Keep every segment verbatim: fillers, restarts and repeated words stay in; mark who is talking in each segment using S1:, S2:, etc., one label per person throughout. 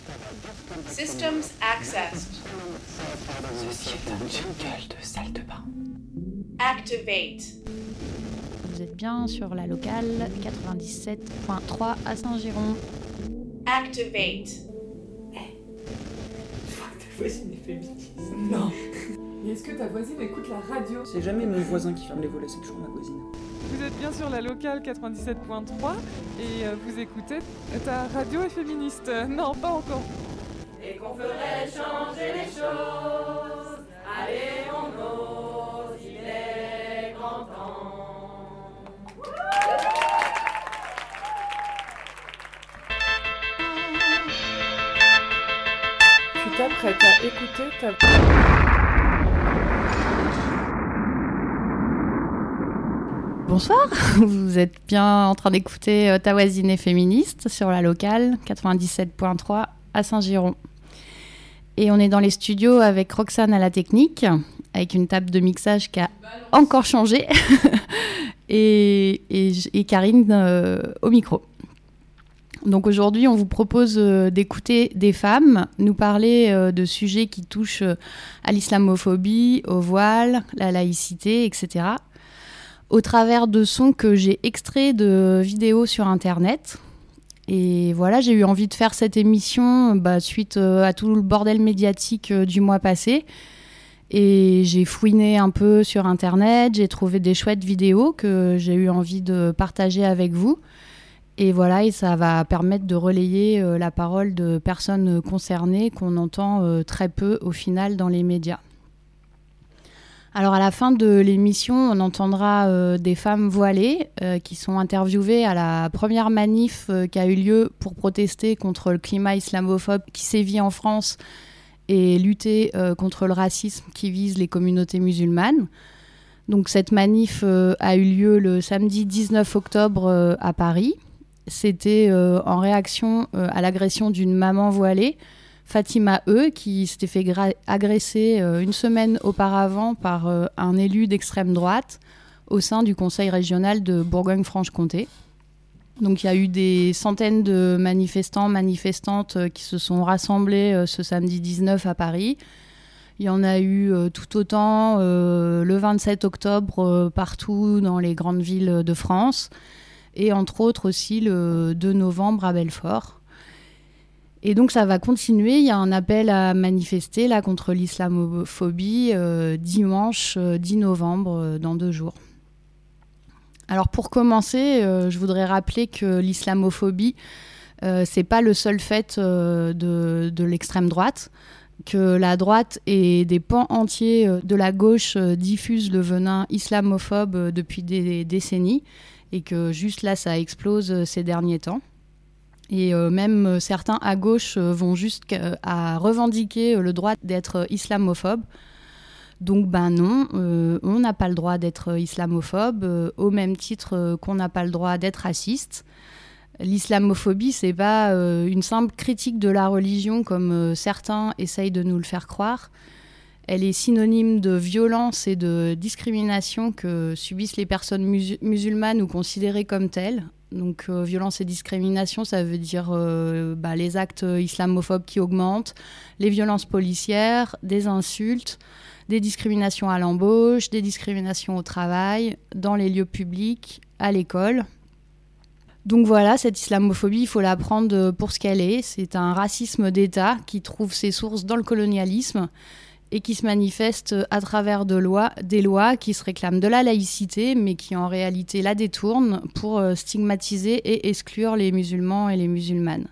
S1: Systems accessed.
S2: Ceci est un jingle de salle de bain.
S1: Activate.
S3: Vous êtes bien sur la locale quatre-vingt-dix-sept point trois à Saint-Giron.
S1: Activate.
S2: Je crois que ta voisine est féministe.
S4: Non. Et est-ce que ta voisine écoute la radio ?
S5: C'est jamais mon voisin qui ferme les volets, c'est toujours ma voisine.
S4: Vous êtes bien sur la locale quatre-vingt-dix-sept point trois et euh, vous écoutez ta radio est féministe. Non, pas encore.
S6: Et qu'on ferait changer les choses. Allez, on ose, il est grand temps.
S4: Tu t'apprêtes à écouter ta...
S3: Bonsoir, vous êtes bien en train d'écouter euh, Ta voisine est féministe sur la locale quatre-vingt-dix-sept point trois à Saint-Giron. Et on est dans les studios avec Roxane à la technique, avec une table de mixage qui a encore changé, et, et, et Karine euh, au micro. Donc aujourd'hui, on vous propose euh, d'écouter des femmes nous parler euh, de sujets qui touchent euh, à l'islamophobie, au voile, la laïcité, et cetera, au travers de sons que j'ai extraits de vidéos sur Internet. Et voilà, j'ai eu envie de faire cette émission bah, suite euh, à tout le bordel médiatique euh, du mois passé. Et j'ai fouiné un peu sur Internet, j'ai trouvé des chouettes vidéos que j'ai eu envie de partager avec vous. Et voilà, et ça va permettre de relayer euh, la parole de personnes concernées qu'on entend euh, très peu au final dans les médias. Alors à la fin de l'émission, on entendra euh, des femmes voilées euh, qui sont interviewées à la première manif euh, qui a eu lieu pour protester contre le climat islamophobe qui sévit en France et lutter euh, contre le racisme qui vise les communautés musulmanes. Donc cette manif euh, a eu lieu le samedi dix-neuf octobre euh, à Paris. C'était euh, en réaction euh, à l'agression d'une maman voilée, Fatima E, qui s'était fait gra- agresser euh, une semaine auparavant par euh, un élu d'extrême droite au sein du conseil régional de Bourgogne-Franche-Comté. Donc il y a eu des centaines de manifestants, manifestantes euh, qui se sont rassemblés euh, ce samedi dix-neuf à Paris. Il y en a eu euh, tout autant euh, le vingt-sept octobre euh, partout dans les grandes villes de France et entre autres aussi le deux novembre à Belfort. Et donc ça va continuer, il y a un appel à manifester là, contre l'islamophobie euh, dimanche euh, dix novembre, euh, dans deux jours. Alors pour commencer, euh, je voudrais rappeler que l'islamophobie, euh, c'est pas le seul fait euh, de, de l'extrême droite, que la droite et des pans entiers de la gauche euh, diffusent le venin islamophobe euh, depuis des, des décennies, et que juste là ça explose euh, ces derniers temps. Et euh, même euh, certains à gauche euh, vont jusqu'à à revendiquer euh, le droit d'être euh, islamophobe. Donc ben non, euh, on n'a pas le droit d'être euh, islamophobe, euh, au même titre euh, qu'on n'a pas le droit d'être raciste. L'islamophobie, c'est pas euh, une simple critique de la religion comme euh, certains essayent de nous le faire croire. Elle est synonyme de violence et de discrimination que subissent les personnes mus- musulmanes ou considérées comme telles. Donc euh, violence et discrimination, ça veut dire euh, bah, les actes islamophobes qui augmentent, les violences policières, des insultes, des discriminations à l'embauche, des discriminations au travail, dans les lieux publics, à l'école. Donc voilà, cette islamophobie, il faut la prendre pour ce qu'elle est. C'est un racisme d'État qui trouve ses sources dans le colonialisme et qui se manifeste à travers de lois, des lois qui se réclament de la laïcité, mais qui en réalité la détournent pour stigmatiser et exclure les musulmans et les musulmanes.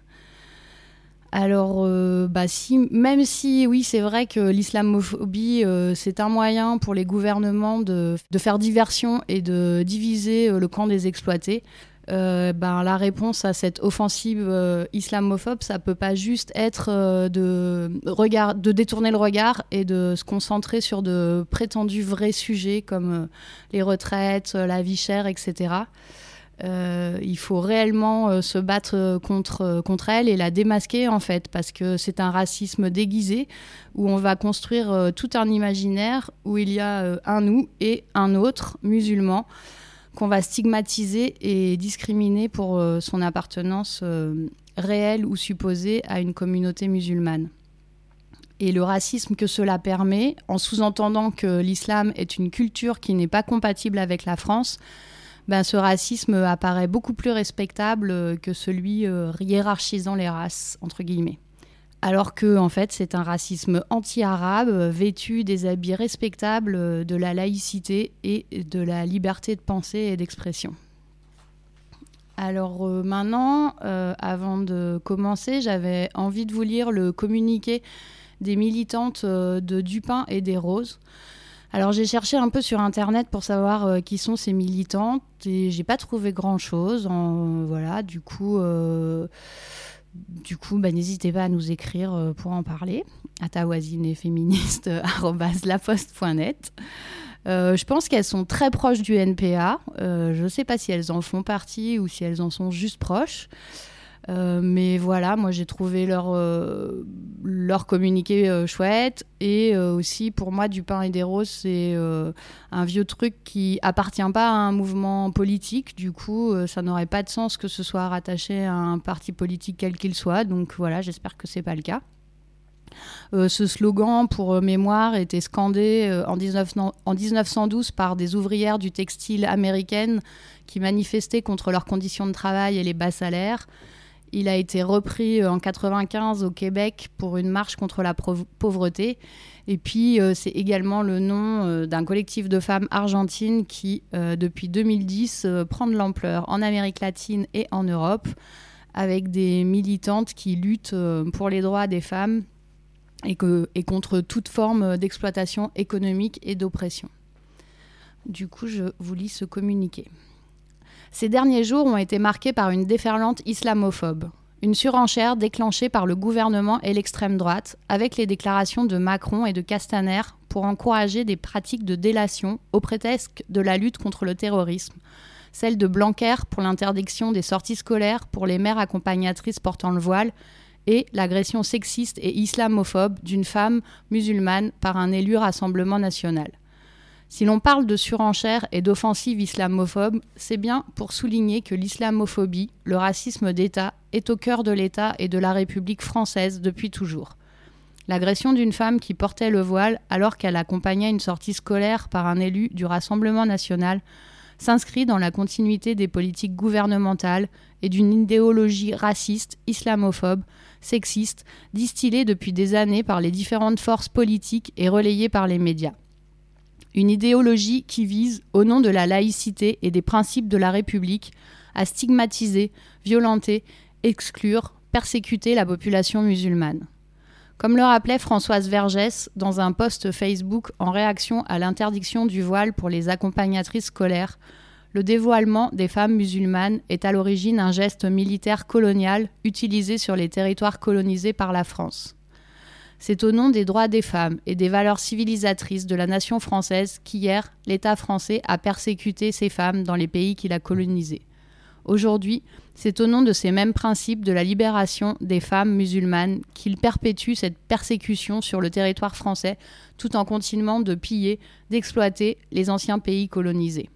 S3: Alors, euh, bah si, même si, oui, c'est vrai que l'islamophobie, euh, c'est un moyen pour les gouvernements de, de faire diversion et de diviser euh, le camp des exploités, Euh, ben, la réponse à cette offensive euh, islamophobe, ça peut pas juste être euh, de, regard, de détourner le regard et de se concentrer sur de prétendus vrais sujets comme euh, les retraites, la vie chère, et cetera. Euh, il faut réellement euh, se battre contre, euh, contre elle et la démasquer en fait, parce que c'est un racisme déguisé où on va construire euh, tout un imaginaire où il y a euh, un nous et un autre musulman qu'on va stigmatiser et discriminer pour euh, son appartenance euh, réel ou supposé à une communauté musulmane. Et le racisme que cela permet, en sous-entendant que l'islam est une culture qui n'est pas compatible avec la France, ben ce racisme apparaît beaucoup plus respectable que celui euh, hiérarchisant les races, entre guillemets. Alors que, en fait, c'est un racisme anti-arabe, vêtu des habits respectables de la laïcité et de la liberté de pensée et d'expression. Alors euh, maintenant, euh, avant de commencer, j'avais envie de vous lire le communiqué des militantes euh, de Dupin et des Roses. Alors j'ai cherché un peu sur internet pour savoir euh, qui sont ces militantes et j'ai pas trouvé grand chose. En, voilà, du coup, euh, du coup, bah, n'hésitez pas à nous écrire euh, pour en parler à tawazine-féministe arobase laposte point net. Euh, je pense qu'elles sont très proches du N P A. Euh, je ne sais pas si elles en font partie ou si elles en sont juste proches. Euh, mais voilà, moi j'ai trouvé leur, euh, leur communiqué euh, chouette. Et euh, aussi, pour moi, Dupin et des Roses, c'est euh, un vieux truc qui appartient pas à un mouvement politique. Du coup, euh, ça n'aurait pas de sens que ce soit rattaché à un parti politique quel qu'il soit. Donc voilà, j'espère que c'est pas le cas. Euh, ce slogan, pour euh, mémoire, était scandé euh, en, dix-neuf, en dix-neuf cent douze par des ouvrières du textile américaines qui manifestaient contre leurs conditions de travail et les bas salaires. Il a été repris en quatre-vingt-quinze au Québec pour une marche contre la pauvreté. Et puis, euh, c'est également le nom euh, d'un collectif de femmes argentines qui, euh, depuis deux mille dix, euh, prend de l'ampleur en Amérique latine et en Europe, avec des militantes qui luttent euh, pour les droits des femmes et, que, et contre toute forme d'exploitation économique et d'oppression. Du coup, je vous lis ce communiqué. Ces derniers jours ont été marqués par une déferlante islamophobe, une surenchère déclenchée par le gouvernement et l'extrême droite, avec les déclarations de Macron et de Castaner pour encourager des pratiques de délation au prétexte de la lutte contre le terrorisme, celle de Blanquer pour l'interdiction des sorties scolaires pour les mères accompagnatrices portant le voile, et l'agression sexiste et islamophobe d'une femme musulmane par un élu Rassemblement national. Si l'on parle de surenchère et d'offensive islamophobe, c'est bien pour souligner que l'islamophobie, le racisme d'État, est au cœur de l'État et de la République française depuis toujours. L'agression d'une femme qui portait le voile alors qu'elle accompagnait une sortie scolaire par un élu du Rassemblement national s'inscrit dans la continuité des politiques gouvernementales et d'une idéologie raciste, islamophobe, sexiste, distillée depuis des années par les différentes forces politiques et relayée par les médias. Une idéologie qui vise, au nom de la laïcité et des principes de la République, à stigmatiser, violenter, exclure, persécuter la population musulmane. Comme le rappelait Françoise Vergès dans un post Facebook en réaction à l'interdiction du voile pour les accompagnatrices scolaires, le dévoilement des femmes musulmanes est à l'origine un geste militaire colonial utilisé sur les territoires colonisés par la France. C'est au nom des droits des femmes et des valeurs civilisatrices de la nation française qu'hier, l'État français a persécuté ces femmes dans les pays qu'il a colonisés. Aujourd'hui, c'est au nom de ces mêmes principes de la libération des femmes musulmanes qu'il perpétue cette persécution sur le territoire français, tout en continuant de piller, d'exploiter les anciens pays colonisés.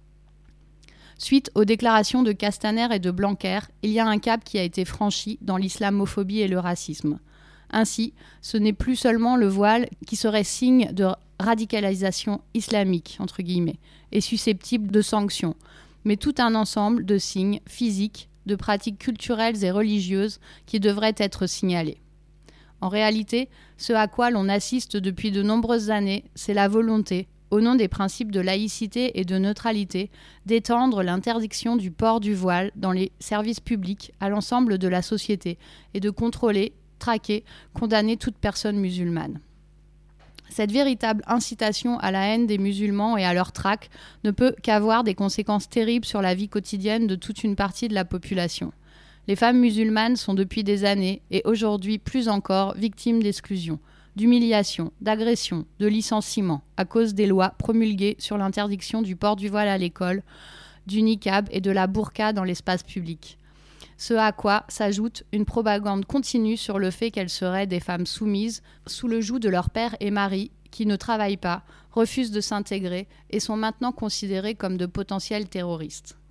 S3: Suite aux déclarations de Castaner et de Blanquer, il y a un cap qui a été franchi dans l'islamophobie et le racisme. Ainsi, ce n'est plus seulement le voile qui serait signe de radicalisation islamique, entre guillemets, et susceptible de sanctions, mais tout un ensemble de signes physiques, de pratiques culturelles et religieuses qui devraient être signalés. En réalité, ce à quoi l'on assiste depuis de nombreuses années, c'est la volonté, au nom des principes de laïcité et de neutralité, d'étendre l'interdiction du port du voile dans les services publics à l'ensemble de la société et de contrôler, traquer, condamner toute personne musulmane. Cette véritable incitation à la haine des musulmans et à leur traque ne peut qu'avoir des conséquences terribles sur la vie quotidienne de toute une partie de la population. Les femmes musulmanes sont depuis des années, et aujourd'hui plus encore, victimes d'exclusion, d'humiliation, d'agression, de licenciement, à cause des lois promulguées sur l'interdiction du port du voile à l'école, du niqab et de la burqa dans l'espace public. Ce à quoi s'ajoute une propagande continue sur le fait qu'elles seraient des femmes soumises, sous le joug de leur père et mari, qui ne travaillent pas, refusent de s'intégrer et sont maintenant considérées comme de potentiels terroristes.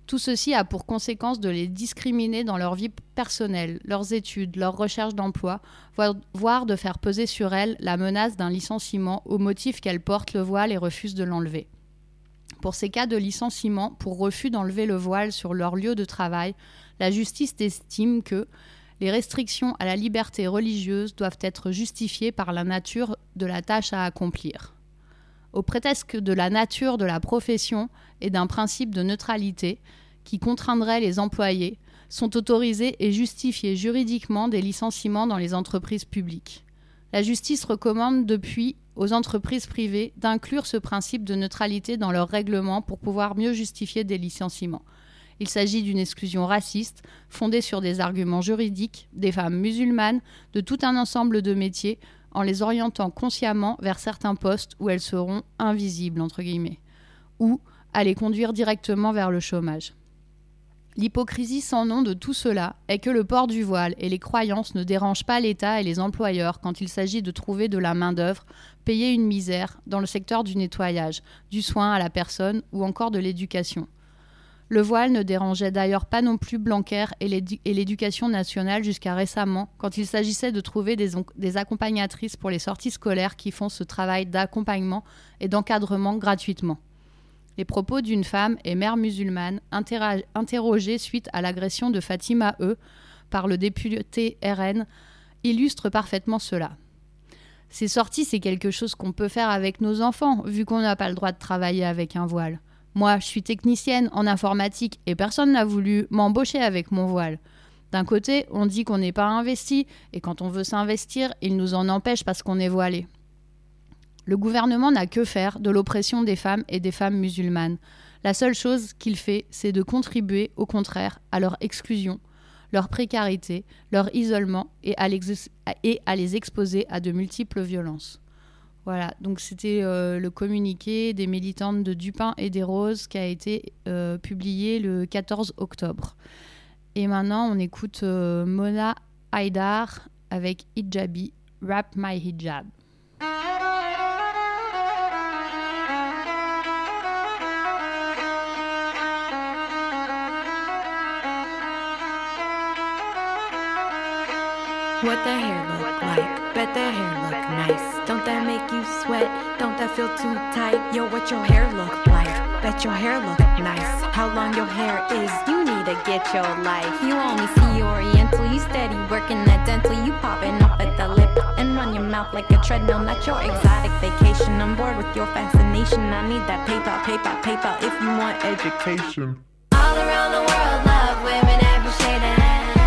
S3: Tout ceci a pour conséquence de les discriminer dans leur vie personnelle, leurs études, leurs recherches d'emploi, voire de faire peser sur elles la menace d'un licenciement au motif qu'elles portent le voile et refusent de l'enlever. Pour ces cas de licenciement, pour refus d'enlever le voile sur leur lieu de travail, la justice estime que les restrictions à la liberté religieuse doivent être justifiées par la nature de la tâche à accomplir. Au prétexte de la nature de la profession et d'un principe de neutralité qui contraindrait les employés, sont autorisés et justifiés juridiquement des licenciements dans les entreprises publiques. La justice recommande depuis aux entreprises privées d'inclure ce principe de neutralité dans leurs règlements pour pouvoir mieux justifier des licenciements. Il s'agit d'une exclusion raciste fondée sur des arguments juridiques des femmes musulmanes de tout un ensemble de métiers en les orientant consciemment vers certains postes où elles seront « invisibles » entre guillemets, ou à les conduire directement vers le chômage. L'hypocrisie sans nom de tout cela est que le port du voile et les croyances ne dérangent pas l'État et les employeurs quand il s'agit de trouver de la main-d'œuvre, payer une misère dans le secteur du nettoyage, du soin à la personne ou encore de l'éducation. Le voile ne dérangeait d'ailleurs pas non plus Blanquer et, l'édu- et l'éducation nationale jusqu'à récemment, quand il s'agissait de trouver des, on- des accompagnatrices pour les sorties scolaires qui font ce travail d'accompagnement et d'encadrement gratuitement. Les propos d'une femme et mère musulmane interra- interrogée suite à l'agression de Fatima E par le député R N illustrent parfaitement cela. Ces sorties, c'est quelque chose qu'on peut faire avec nos enfants, vu qu'on n'a pas le droit de travailler avec un voile. Moi, je suis technicienne en informatique et personne n'a voulu m'embaucher avec mon voile. D'un côté, on dit qu'on n'est pas investi et quand on veut s'investir, il nous en empêche parce qu'on est voilé. Le gouvernement n'a que faire de l'oppression des femmes et des femmes musulmanes. La seule chose qu'il fait, c'est de contribuer, au contraire, à leur exclusion, leur précarité, leur isolement et à, et à les exposer à de multiples violences. Voilà, donc c'était euh, le communiqué des militantes de Dupin et des Roses qui a été euh, publié le quatorze octobre. Et maintenant, on écoute euh, Mona Haidar avec Hijabi, Wrap My Hijab.
S7: What the hair look like? Bet the hair look nice. Don't that make you sweat? Don't that feel too tight? Yo, what your hair look like? Bet your hair look nice. How long your hair is? You need to get your life. You only see Oriental. You steady working that dental. You popping up at the lip and run your mouth like a treadmill. Not your exotic vacation. I'm bored with your fascination. I need that paper, paper, paper. If you want education. All around the world, love women every shade of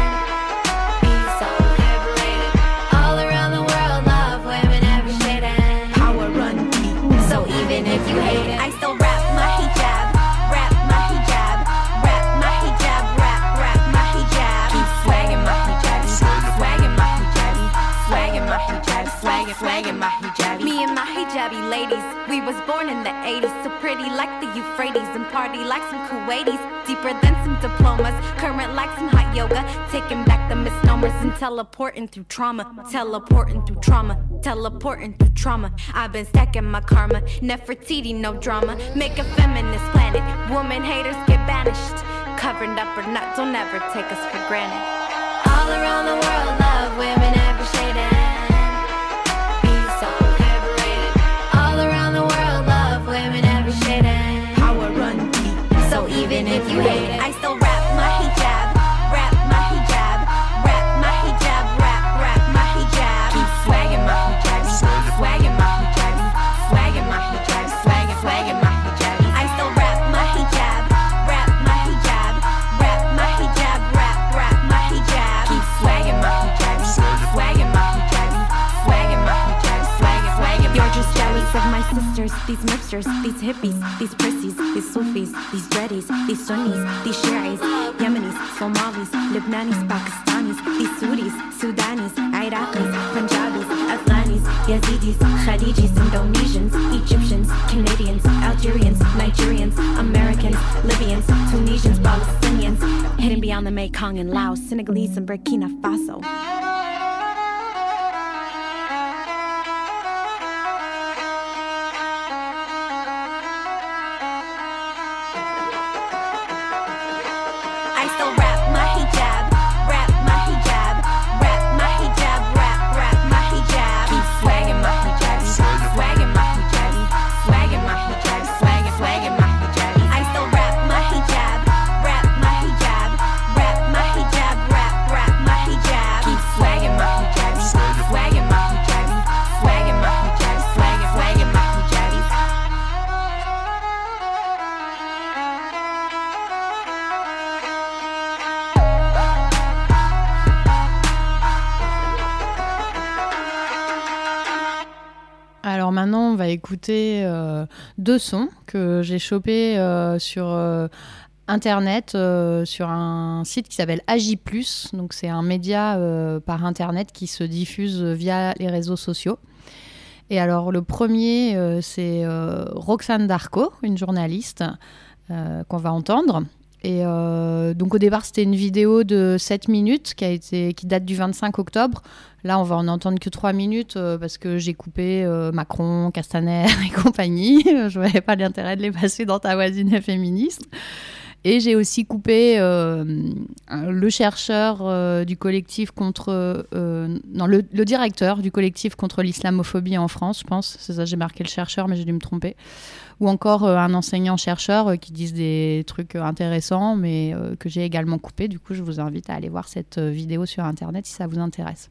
S7: if you hate it, I still wrap my hijab, wrap my hijab, wrap my hijab, wrap, wrap my hijab. Keep swagging my hijab, swagging my hijab, swagging my hijab, swagging, swagging my hijab. Me and my hijabi ladies, we was born in the eighties, so pretty like the Euphrates and party like some Kuwaitis, deeper than some diplomas, current like some hot yoga, taking back the misnomers and teleporting through trauma, teleporting through trauma, teleporting through trauma. I've been stacking my karma, Nefertiti, no drama. Make a feminist planet, woman haters get banished. Covered up or not, don't ever take us for granted. All around the world, love women every shade and be so liberated. All around the world, love women every shade and power run deep. So even if you hate it, I still wrap my hijab, wrap my hijab, wrap my hijab, wrap, wrap my hijab. Keep swagging my hijab, swagging my hijab, swagging my hijab, swagging, swagging my hijab. I still wrap my hijab, wrap my hijab, wrap my hijab, wrap, wrap my hijab. Keep swagging my hijab, swagging my hijab, swagging my hijab, swagging, swagging. You're just jealous of my sisters, these mipsters, these hippies, these prissies, these Sufis, these dreadies, these Sunnis, these Shi'is, Yemenis, Somalis, Lebanis, Pakistanis, these Sudis, Sudanis, Iraqis, Punjabis, Afghanis, Yazidis, Khalijis, Indonesians, Egyptians, Canadians, Algerians, Nigerians, Americans, Libyans, Tunisians, Palestinians, hidden beyond the Mekong and Laos, Senegalese and Burkina Faso.
S3: maintenant, on va écouter euh, deux sons que j'ai chopés euh, sur euh, Internet, euh, sur un site qui s'appelle Agi plus. Donc, c'est un média euh, par Internet qui se diffuse via les réseaux sociaux. Et alors, le premier, euh, c'est euh, Roxane Darco, une journaliste euh, qu'on va entendre. Et euh, donc au départ, c'était une vidéo de sept minutes qui, a été, qui date du vingt-cinq octobre. Là, on va en entendre que trois minutes euh, parce que j'ai coupé euh, Macron, Castaner et compagnie. Je ne voyais pas l'intérêt de les passer dans Ta voisine est féministe. Et j'ai aussi coupé euh, le chercheur euh, du collectif contre... Euh, non, le, le directeur du collectif contre l'islamophobie en France, je pense. C'est ça, j'ai marqué le chercheur, mais j'ai dû me tromper. Ou encore euh, un enseignant-chercheur euh, qui disent des trucs euh, intéressants, mais euh, que j'ai également coupé. Du coup, je vous invite à aller voir cette euh, vidéo sur Internet si ça vous intéresse.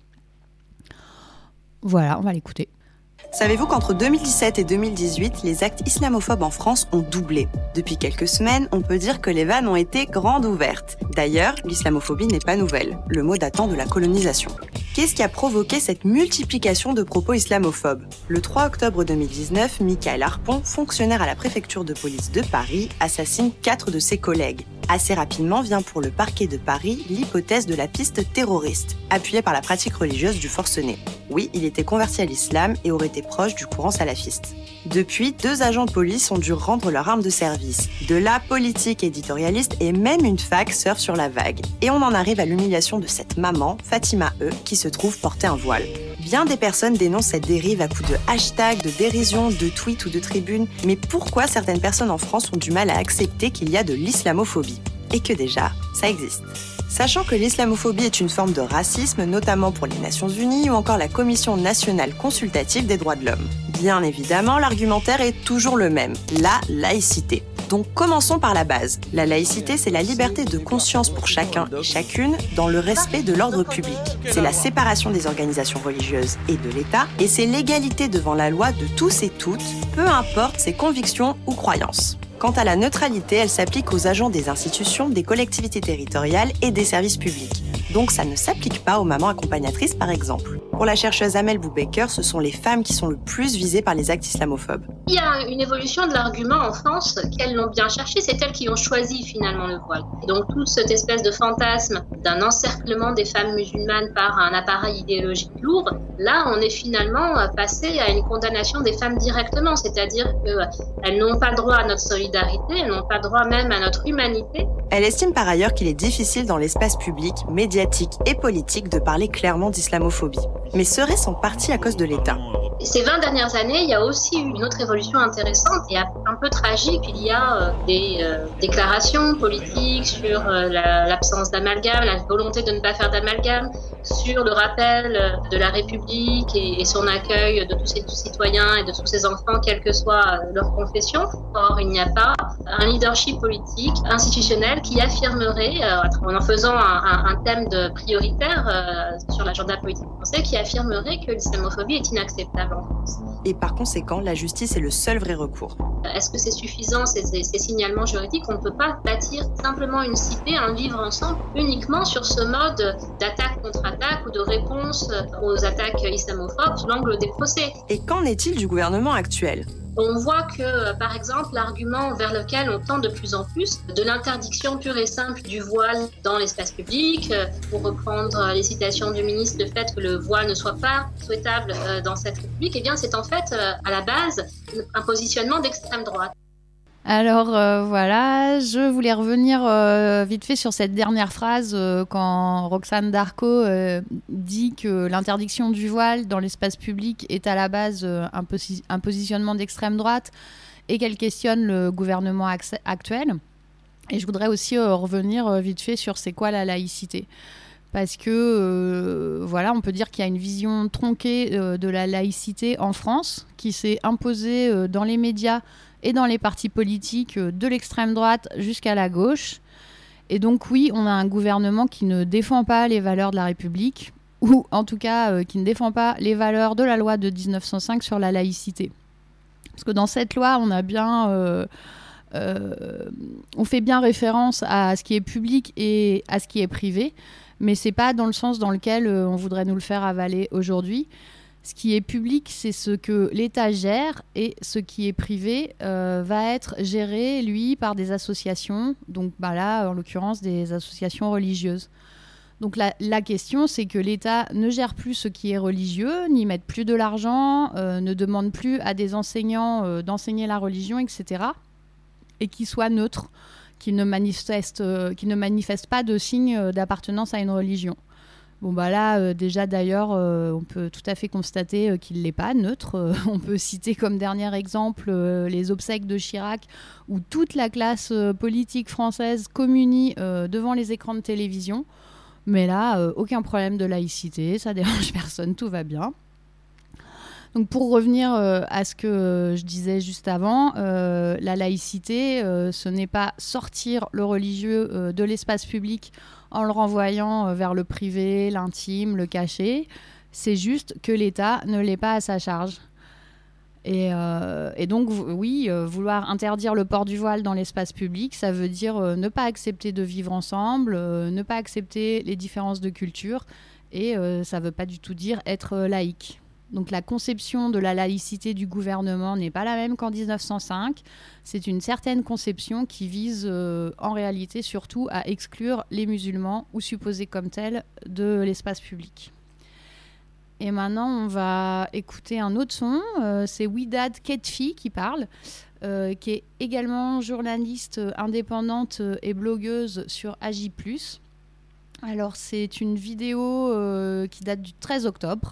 S3: Voilà, on va l'écouter.
S8: Savez-vous qu'entre deux mille dix-sept et deux mille dix-huit, les actes islamophobes en France ont doublé ? Depuis quelques semaines, on peut dire que les vannes ont été grandes ouvertes. D'ailleurs, l'islamophobie n'est pas nouvelle, le mot datant de la colonisation. Qu'est-ce qui a provoqué cette multiplication de propos islamophobes ? Le trois octobre deux mille dix-neuf, Michael Harpon, fonctionnaire à la préfecture de police de Paris, assassine quatre de ses collègues. Assez rapidement vient pour le parquet de Paris l'hypothèse de la piste terroriste, appuyée par la pratique religieuse du forcené. Oui, il était converti à l'islam et aurait été proche du courant salafiste. Depuis, deux agents de police ont dû rendre leur arme de service. De là, politique, éditorialiste et même une fac surfent sur la vague. Et on en arrive à l'humiliation de cette maman, Fatima E, qui se trouve porter un voile. Bien des personnes dénoncent cette dérive à coups de hashtags, de dérision, de tweets ou de tribunes. Mais pourquoi certaines personnes en France ont du mal à accepter qu'il y a de l'islamophobie ? Et que déjà, ça existe. Sachant que l'islamophobie est une forme de racisme, notamment pour les Nations Unies ou encore la Commission nationale consultative des droits de l'homme. Bien évidemment, l'argumentaire est toujours le même, la laïcité. Donc commençons par la base. La laïcité, c'est la liberté de conscience pour chacun et chacune dans le respect de l'ordre public. C'est la séparation des organisations religieuses et de l'État, et c'est l'égalité devant la loi de tous et toutes, peu importe ses convictions ou croyances. Quant à la neutralité, elle s'applique aux agents des institutions, des collectivités territoriales et des services publics. Donc ça ne s'applique pas aux mamans accompagnatrices, par exemple. Pour la chercheuse Amel Boubaker, ce sont les femmes qui sont le plus visées par les actes islamophobes.
S9: Il y a une évolution de l'argument en France, qu'elles l'ont bien cherché, c'est elles qui ont choisi finalement le voile. Et donc toute cette espèce de fantasme d'un encerclement des femmes musulmanes par un appareil idéologique lourd, là on est finalement passé à une condamnation des femmes directement, c'est-à-dire qu'elles n'ont pas droit à notre solidarité, elles n'ont pas droit même à notre humanité.
S8: Elle estime par ailleurs qu'il est difficile dans l'espace public, médiatique et politique de parler clairement d'islamophobie. Mais serait-ce en partie à cause de l'État ?
S9: Ces vingt dernières années, il y a aussi eu une autre évolution intéressante et un peu tragique. Il y a euh, des euh, déclarations politiques sur euh, la, l'absence d'amalgame, la volonté de ne pas faire d'amalgame, sur le rappel de la République et, et son accueil de tous ses citoyens et de tous ses enfants, quelle que soit leur confession. Or, il n'y a pas un leadership politique, institutionnel, qui affirmerait, euh, en en faisant un, un, un thème de prioritaire euh, sur l'agenda politique français, qui affirmerait que l'islamophobie est inacceptable en France.
S8: Et par conséquent, la justice est le seul vrai recours.
S9: Est-ce que c'est suffisant, ces, ces, ces signalements juridiques ? On ne peut pas bâtir simplement une cité, un vivre ensemble, uniquement sur ce mode d'attaque contre attaque ou de réponse aux attaques islamophobes sous l'angle des procès.
S8: Et qu'en est-il du gouvernement actuel ?
S9: On voit que, par exemple, l'argument vers lequel on tend de plus en plus, de l'interdiction pure et simple du voile dans l'espace public, pour reprendre les citations du ministre, le fait que le voile ne soit pas souhaitable dans cette République, eh bien, c'est en fait, à la base, un positionnement d'extrême droite.
S3: Alors euh, voilà, je voulais revenir euh, vite fait sur cette dernière phrase euh, quand Roxane Darco euh, dit que l'interdiction du voile dans l'espace public est à la base euh, un, posi- un positionnement d'extrême droite et qu'elle questionne le gouvernement ac- actuel. Et je voudrais aussi euh, revenir euh, vite fait sur c'est quoi la laïcité. Parce que, euh, voilà, on peut dire qu'il y a une vision tronquée euh, de la laïcité en France qui s'est imposée euh, dans les médias et dans les partis politiques euh, de l'extrême droite jusqu'à la gauche. Et donc oui, on a un gouvernement qui ne défend pas les valeurs de la République, ou en tout cas euh, qui ne défend pas les valeurs de la loi de dix-neuf cent cinq sur la laïcité. Parce que dans cette loi, on a bien... Euh, euh, on fait bien référence à ce qui est public et à ce qui est privé, mais c'est pas dans le sens dans lequel euh, on voudrait nous le faire avaler aujourd'hui. Ce qui est public, c'est ce que l'État gère, et ce qui est privé euh, va être géré, lui, par des associations. Donc bah là, en l'occurrence, des associations religieuses. Donc la, la question, c'est que l'État ne gère plus ce qui est religieux, n'y mette plus de l'argent, euh, ne demande plus à des enseignants euh, d'enseigner la religion, et cetera. Et qu'il soit neutre, qu'il ne manifeste, euh, qu'il ne manifeste pas de signe d'appartenance à une religion. Bon bah là, euh, déjà d'ailleurs, euh, on peut tout à fait constater euh, qu'il ne l'est pas, neutre. Euh, on peut citer comme dernier exemple euh, les obsèques de Chirac, où toute la classe euh, politique française communie euh, devant les écrans de télévision. Mais là, euh, aucun problème de laïcité, ça dérange personne, tout va bien. Donc pour revenir euh, à ce que euh, je disais juste avant, euh, la laïcité, euh, ce n'est pas sortir le religieux euh, de l'espace public en le renvoyant euh, vers le privé, l'intime, le caché. C'est juste que l'État ne l'est pas à sa charge. Et, euh, et donc, oui, euh, vouloir interdire le port du voile dans l'espace public, ça veut dire euh, ne pas accepter de vivre ensemble, euh, ne pas accepter les différences de culture, et euh, ça ne veut pas du tout dire être euh, laïque. Donc la conception de la laïcité du gouvernement n'est pas la même qu'en dix-neuf cent cinq. C'est une certaine conception qui vise euh, en réalité surtout à exclure les musulmans, ou supposés comme tels, de l'espace public. Et maintenant, on va écouter un autre son. Euh, c'est Widad Ketfi qui parle, euh, qui est également journaliste indépendante et blogueuse sur A J plus. Alors, c'est une vidéo euh, qui date du treize octobre.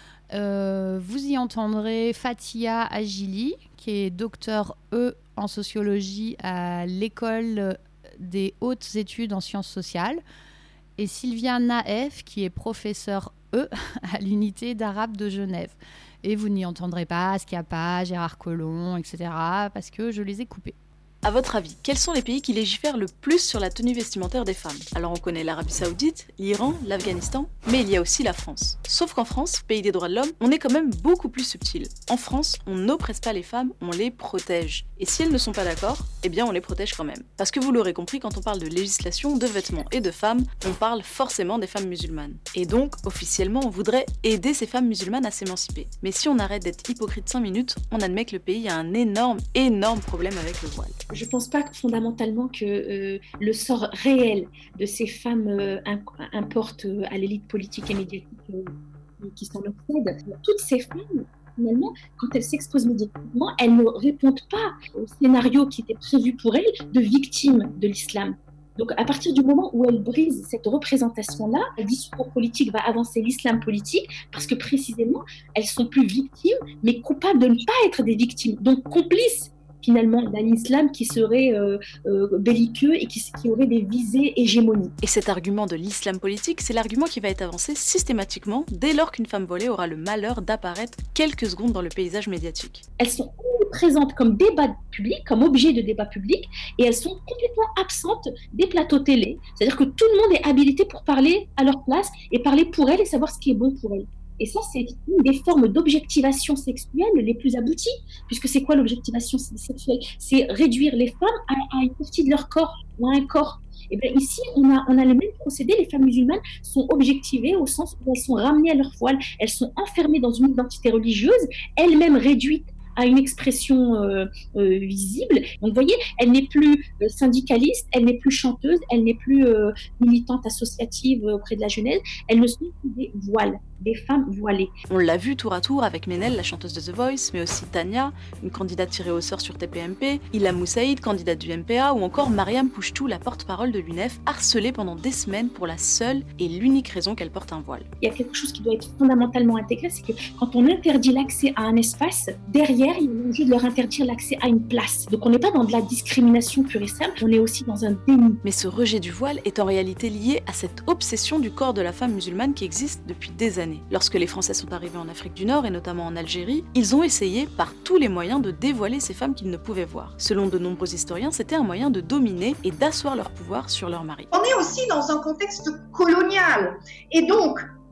S3: Euh, vous y entendrez Fatia Agili, qui est docteur E en sociologie à l'École des hautes études en sciences sociales, et Sylvia Naef, qui est professeure E à l'unité d'arabe de Genève. Et vous n'y entendrez pas Schiappa, Gérard Collomb, et cetera, parce que je les ai coupés.
S10: À votre avis, quels sont les pays qui légifèrent le plus sur la tenue vestimentaire des femmes? Alors on connaît l'Arabie Saoudite, l'Iran, l'Afghanistan, mais il y a aussi la France. Sauf qu'en France, pays des droits de l'homme, on est quand même beaucoup plus subtil. En France, on n'oppresse pas les femmes, on les protège. Et si elles ne sont pas d'accord, eh bien on les protège quand même. Parce que vous l'aurez compris, quand on parle de législation, de vêtements et de femmes, on parle forcément des femmes musulmanes. Et donc, officiellement, on voudrait aider ces femmes musulmanes à s'émanciper. Mais si on arrête d'être hypocrite cinq minutes, on admet que le pays a un énorme, énorme problème avec le voile.
S11: Je ne pense pas fondamentalement que euh, le sort réel de ces femmes euh, importe euh, à l'élite politique et médiatique euh, qui s'en obsède. Toutes ces femmes, finalement, quand elles s'exposent médiatiquement, elles ne répondent pas au scénario qui était prévu pour elles de victimes de l'islam. Donc, à partir du moment où elles brisent cette représentation-là, le discours politique va avancer l'islam politique, parce que précisément, elles sont plus victimes, mais coupables de ne pas être des victimes, donc complices finalement d'un islam qui serait euh, euh, belliqueux et qui, qui aurait des visées hégémoniques.
S10: Et cet argument de l'islam politique, c'est l'argument qui va être avancé systématiquement dès lors qu'une femme voilée aura le malheur d'apparaître quelques secondes dans le paysage médiatique.
S11: Elles sont présentes comme débat public, comme objet de débat public, et elles sont complètement absentes des plateaux télé. C'est-à-dire que tout le monde est habilité pour parler à leur place et parler pour elles et savoir ce qui est bon pour elles. Et ça, c'est une des formes d'objectivation sexuelle les plus abouties, puisque c'est quoi l'objectivation sexuelle? C'est réduire les femmes à, à une partie de leur corps, ou à un corps. Et bien ici, on a, on a le même procédé. Les femmes musulmanes sont objectivées au sens où elles sont ramenées à leur voile, elles sont enfermées dans une identité religieuse, elles-mêmes réduites à une expression euh, euh, visible. Donc, vous voyez, elle n'est plus euh, syndicaliste, elle n'est plus chanteuse, elle n'est plus euh, militante associative auprès de la jeunesse, elles ne sont que des voiles, des femmes voilées.
S10: On l'a vu tour à tour avec Ménel, la chanteuse de The Voice, mais aussi Tania, une candidate tirée au sort sur T P M P, Ilham Moussaïd, candidate du M P A, ou encore Mariam Pouchtou, la porte-parole de l'U N E F, harcelée pendant des semaines pour la seule et l'unique raison qu'elle porte un voile.
S11: Il y a quelque chose qui doit être fondamentalement intégré, c'est que quand on interdit l'accès à un espace, derrière, il y a l'enjeu de leur interdire l'accès à une place. Donc on n'est pas dans de la discrimination pure et simple, on est aussi dans un déni.
S10: Mais ce rejet du voile est en réalité lié à cette obsession du corps de la femme musulmane qui existe depuis des années. Lorsque les Français sont arrivés en Afrique du Nord et notamment en Algérie, ils ont essayé par tous les moyens de dévoiler ces femmes qu'ils ne pouvaient voir. Selon de nombreux historiens, c'était un moyen de dominer et d'asseoir leur pouvoir sur leurs maris.
S12: On est aussi dans un contexte colonial et donc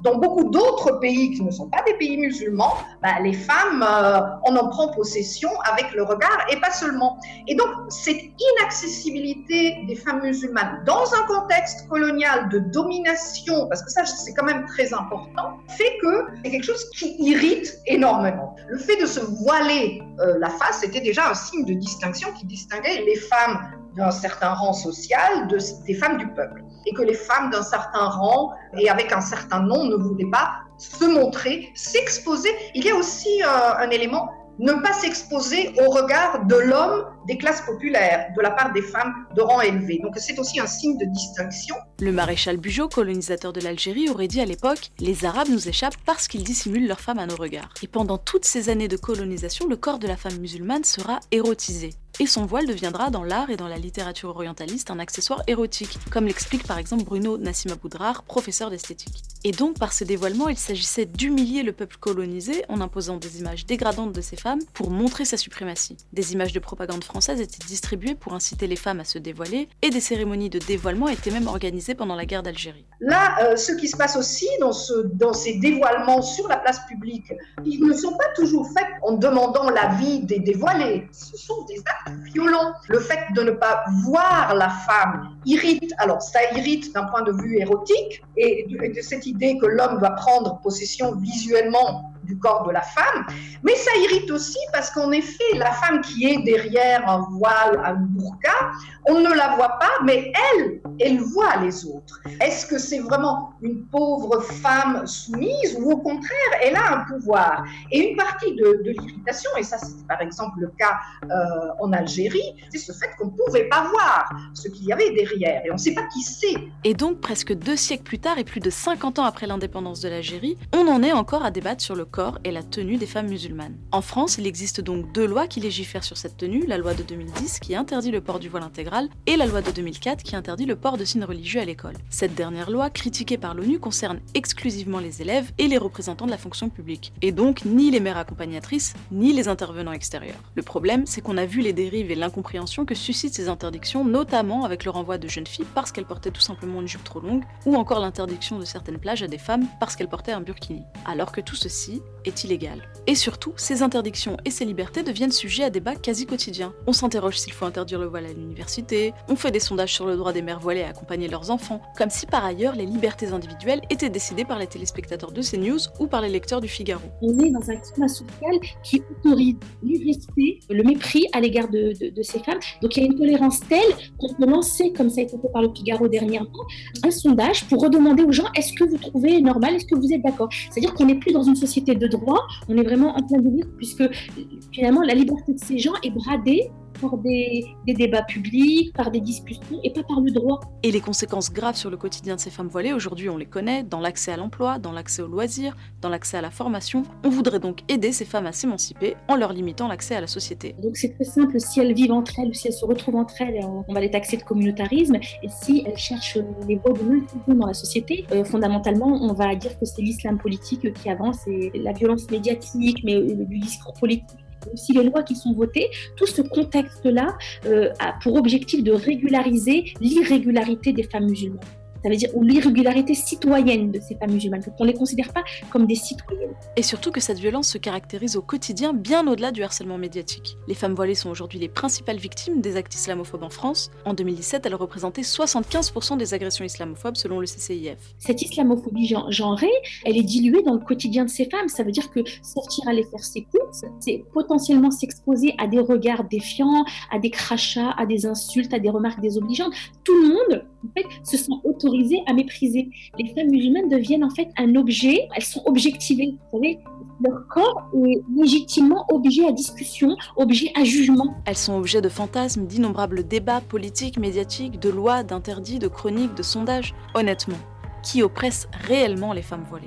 S12: dans beaucoup d'autres pays qui ne sont pas des pays musulmans, bah, les femmes, euh, on en prend possession avec le regard et pas seulement. Et donc, cette inaccessibilité des femmes musulmanes dans un contexte colonial de domination, parce que ça, c'est quand même très important, fait que c'est quelque chose qui irrite énormément. Le fait de se voiler euh, la face, c'était déjà un signe de distinction qui distinguait les femmes d'un certain rang social de, des femmes du peuple. Et que les femmes d'un certain rang et avec un certain nom ne voulaient pas se montrer, s'exposer. Il y a aussi euh, un élément, ne pas s'exposer au regard de l'homme des classes populaires, de la part des femmes de rang élevé. Donc c'est aussi un signe de distinction.
S10: Le maréchal Bugeaud, colonisateur de l'Algérie, aurait dit à l'époque « Les Arabes nous échappent parce qu'ils dissimulent leurs femmes à nos regards ». Et pendant toutes ces années de colonisation, le corps de la femme musulmane sera érotisé. Et son voile deviendra dans l'art et dans la littérature orientaliste un accessoire érotique, comme l'explique par exemple Bruno Nassima-Boudrar, professeur d'esthétique. Et donc par ce dévoilement, il s'agissait d'humilier le peuple colonisé en imposant des images dégradantes de ces femmes pour montrer sa suprématie. Des images de propagande française étaient distribuées pour inciter les femmes à se dévoiler, et des cérémonies de dévoilement étaient même organisées pendant la guerre d'Algérie.
S12: Là, euh, ce qui se passe aussi dans, ce, dans ces dévoilements sur la place publique, ils ne sont pas toujours faits en demandant l'avis des dévoilés. Ce sont des actes violents. Le fait de ne pas voir la femme irrite. Alors, ça irrite d'un point de vue érotique, et de, de cette idée que l'homme doit prendre possession visuellement du corps de la femme, mais ça irrite aussi parce qu'en effet, la femme qui est derrière un voile, un burqa, on ne la voit pas, mais elle, elle voit les autres. Est-ce que c'est vraiment une pauvre femme soumise ou au contraire, elle a un pouvoir? Et une partie de, de l'irritation, et ça c'est par exemple le cas euh, en Algérie, c'est ce fait qu'on ne pouvait pas voir ce qu'il y avait derrière, et on ne sait pas qui c'est.
S10: Et donc, presque deux siècles plus tard et plus de cinquante ans après l'indépendance de l'Algérie, on en est encore à débattre sur le corps et la tenue des femmes musulmanes. En France, il existe donc deux lois qui légifèrent sur cette tenue, la loi de deux mille dix qui interdit le port du voile intégral et la loi de deux mille quatre qui interdit le port de signes religieux à l'école. Cette dernière loi, critiquée par l'ONU, concerne exclusivement les élèves et les représentants de la fonction publique, et donc ni les mères accompagnatrices, ni les intervenants extérieurs. Le problème, c'est qu'on a vu les dérives et l'incompréhension que suscitent ces interdictions, notamment avec le renvoi de jeunes filles parce qu'elles portaient tout simplement une jupe trop longue, ou encore l'interdiction de certaines plages à des femmes parce qu'elles portaient un burkini. Alors que tout ceci est illégal. Et surtout, ces interdictions et ces libertés deviennent sujets à débat quasi quotidien. On s'interroge s'il faut interdire le voile à l'université, on fait des sondages sur le droit des mères voilées à accompagner leurs enfants, comme si par ailleurs les libertés individuelles étaient décidées par les téléspectateurs de CNews ou par les lecteurs du Figaro.
S11: On est dans un climat social qui autorise l'irrespect, le mépris à l'égard de, de, de ces femmes. Donc il y a une tolérance telle qu'on peut lancer, comme ça a été fait par le Figaro dernièrement, un sondage pour redemander aux gens est-ce que vous trouvez normal, est-ce que vous êtes d'accord? C'est-à-dire qu'on n'est plus dans une société de droit, on est vraiment en plein délire puisque finalement la liberté de ces gens est bradée par des, des débats publics, par des discussions et pas par le droit.
S10: Et les conséquences graves sur le quotidien de ces femmes voilées, aujourd'hui on les connaît, dans l'accès à l'emploi, dans l'accès aux loisirs, dans l'accès à la formation. On voudrait donc aider ces femmes à s'émanciper en leur limitant l'accès à la société.
S11: Donc c'est très simple, si elles vivent entre elles, si elles se retrouvent entre elles, on va les taxer de communautarisme, et si elles cherchent les voies de l'inclusion dans la société, euh, fondamentalement on va dire que c'est l'islam politique qui avance, et la violence médiatique, mais euh, du discours politique, aussi les lois qui sont votées, tout ce contexte-là euh, a pour objectif de régulariser l'irrégularité des femmes musulmanes. Ça veut dire ou l'irrégularité citoyenne de ces femmes musulmanes, qu'on ne les considère pas comme des citoyennes.
S10: Et surtout que cette violence se caractérise au quotidien bien au-delà du harcèlement médiatique. Les femmes voilées sont aujourd'hui les principales victimes des actes islamophobes en France. En deux mille dix-sept, elles représentaient soixante-quinze pour cent des agressions islamophobes selon le C C I F.
S11: Cette islamophobie genrée, elle est diluée dans le quotidien de ces femmes. Ça veut dire que sortir aller faire ses courses, c'est potentiellement s'exposer à des regards défiants, à des crachats, à des insultes, à des remarques désobligeantes. Tout le monde, en fait, se sent autorisé à mépriser. Les femmes musulmanes deviennent en fait un objet, elles sont objectivées, vous savez, leur corps est légitimement objet à discussion, objet à jugement.
S10: Elles sont objets de fantasmes, d'innombrables débats politiques, médiatiques, de lois, d'interdits, de chroniques, de sondages. Honnêtement, qui oppresse réellement les femmes voilées ?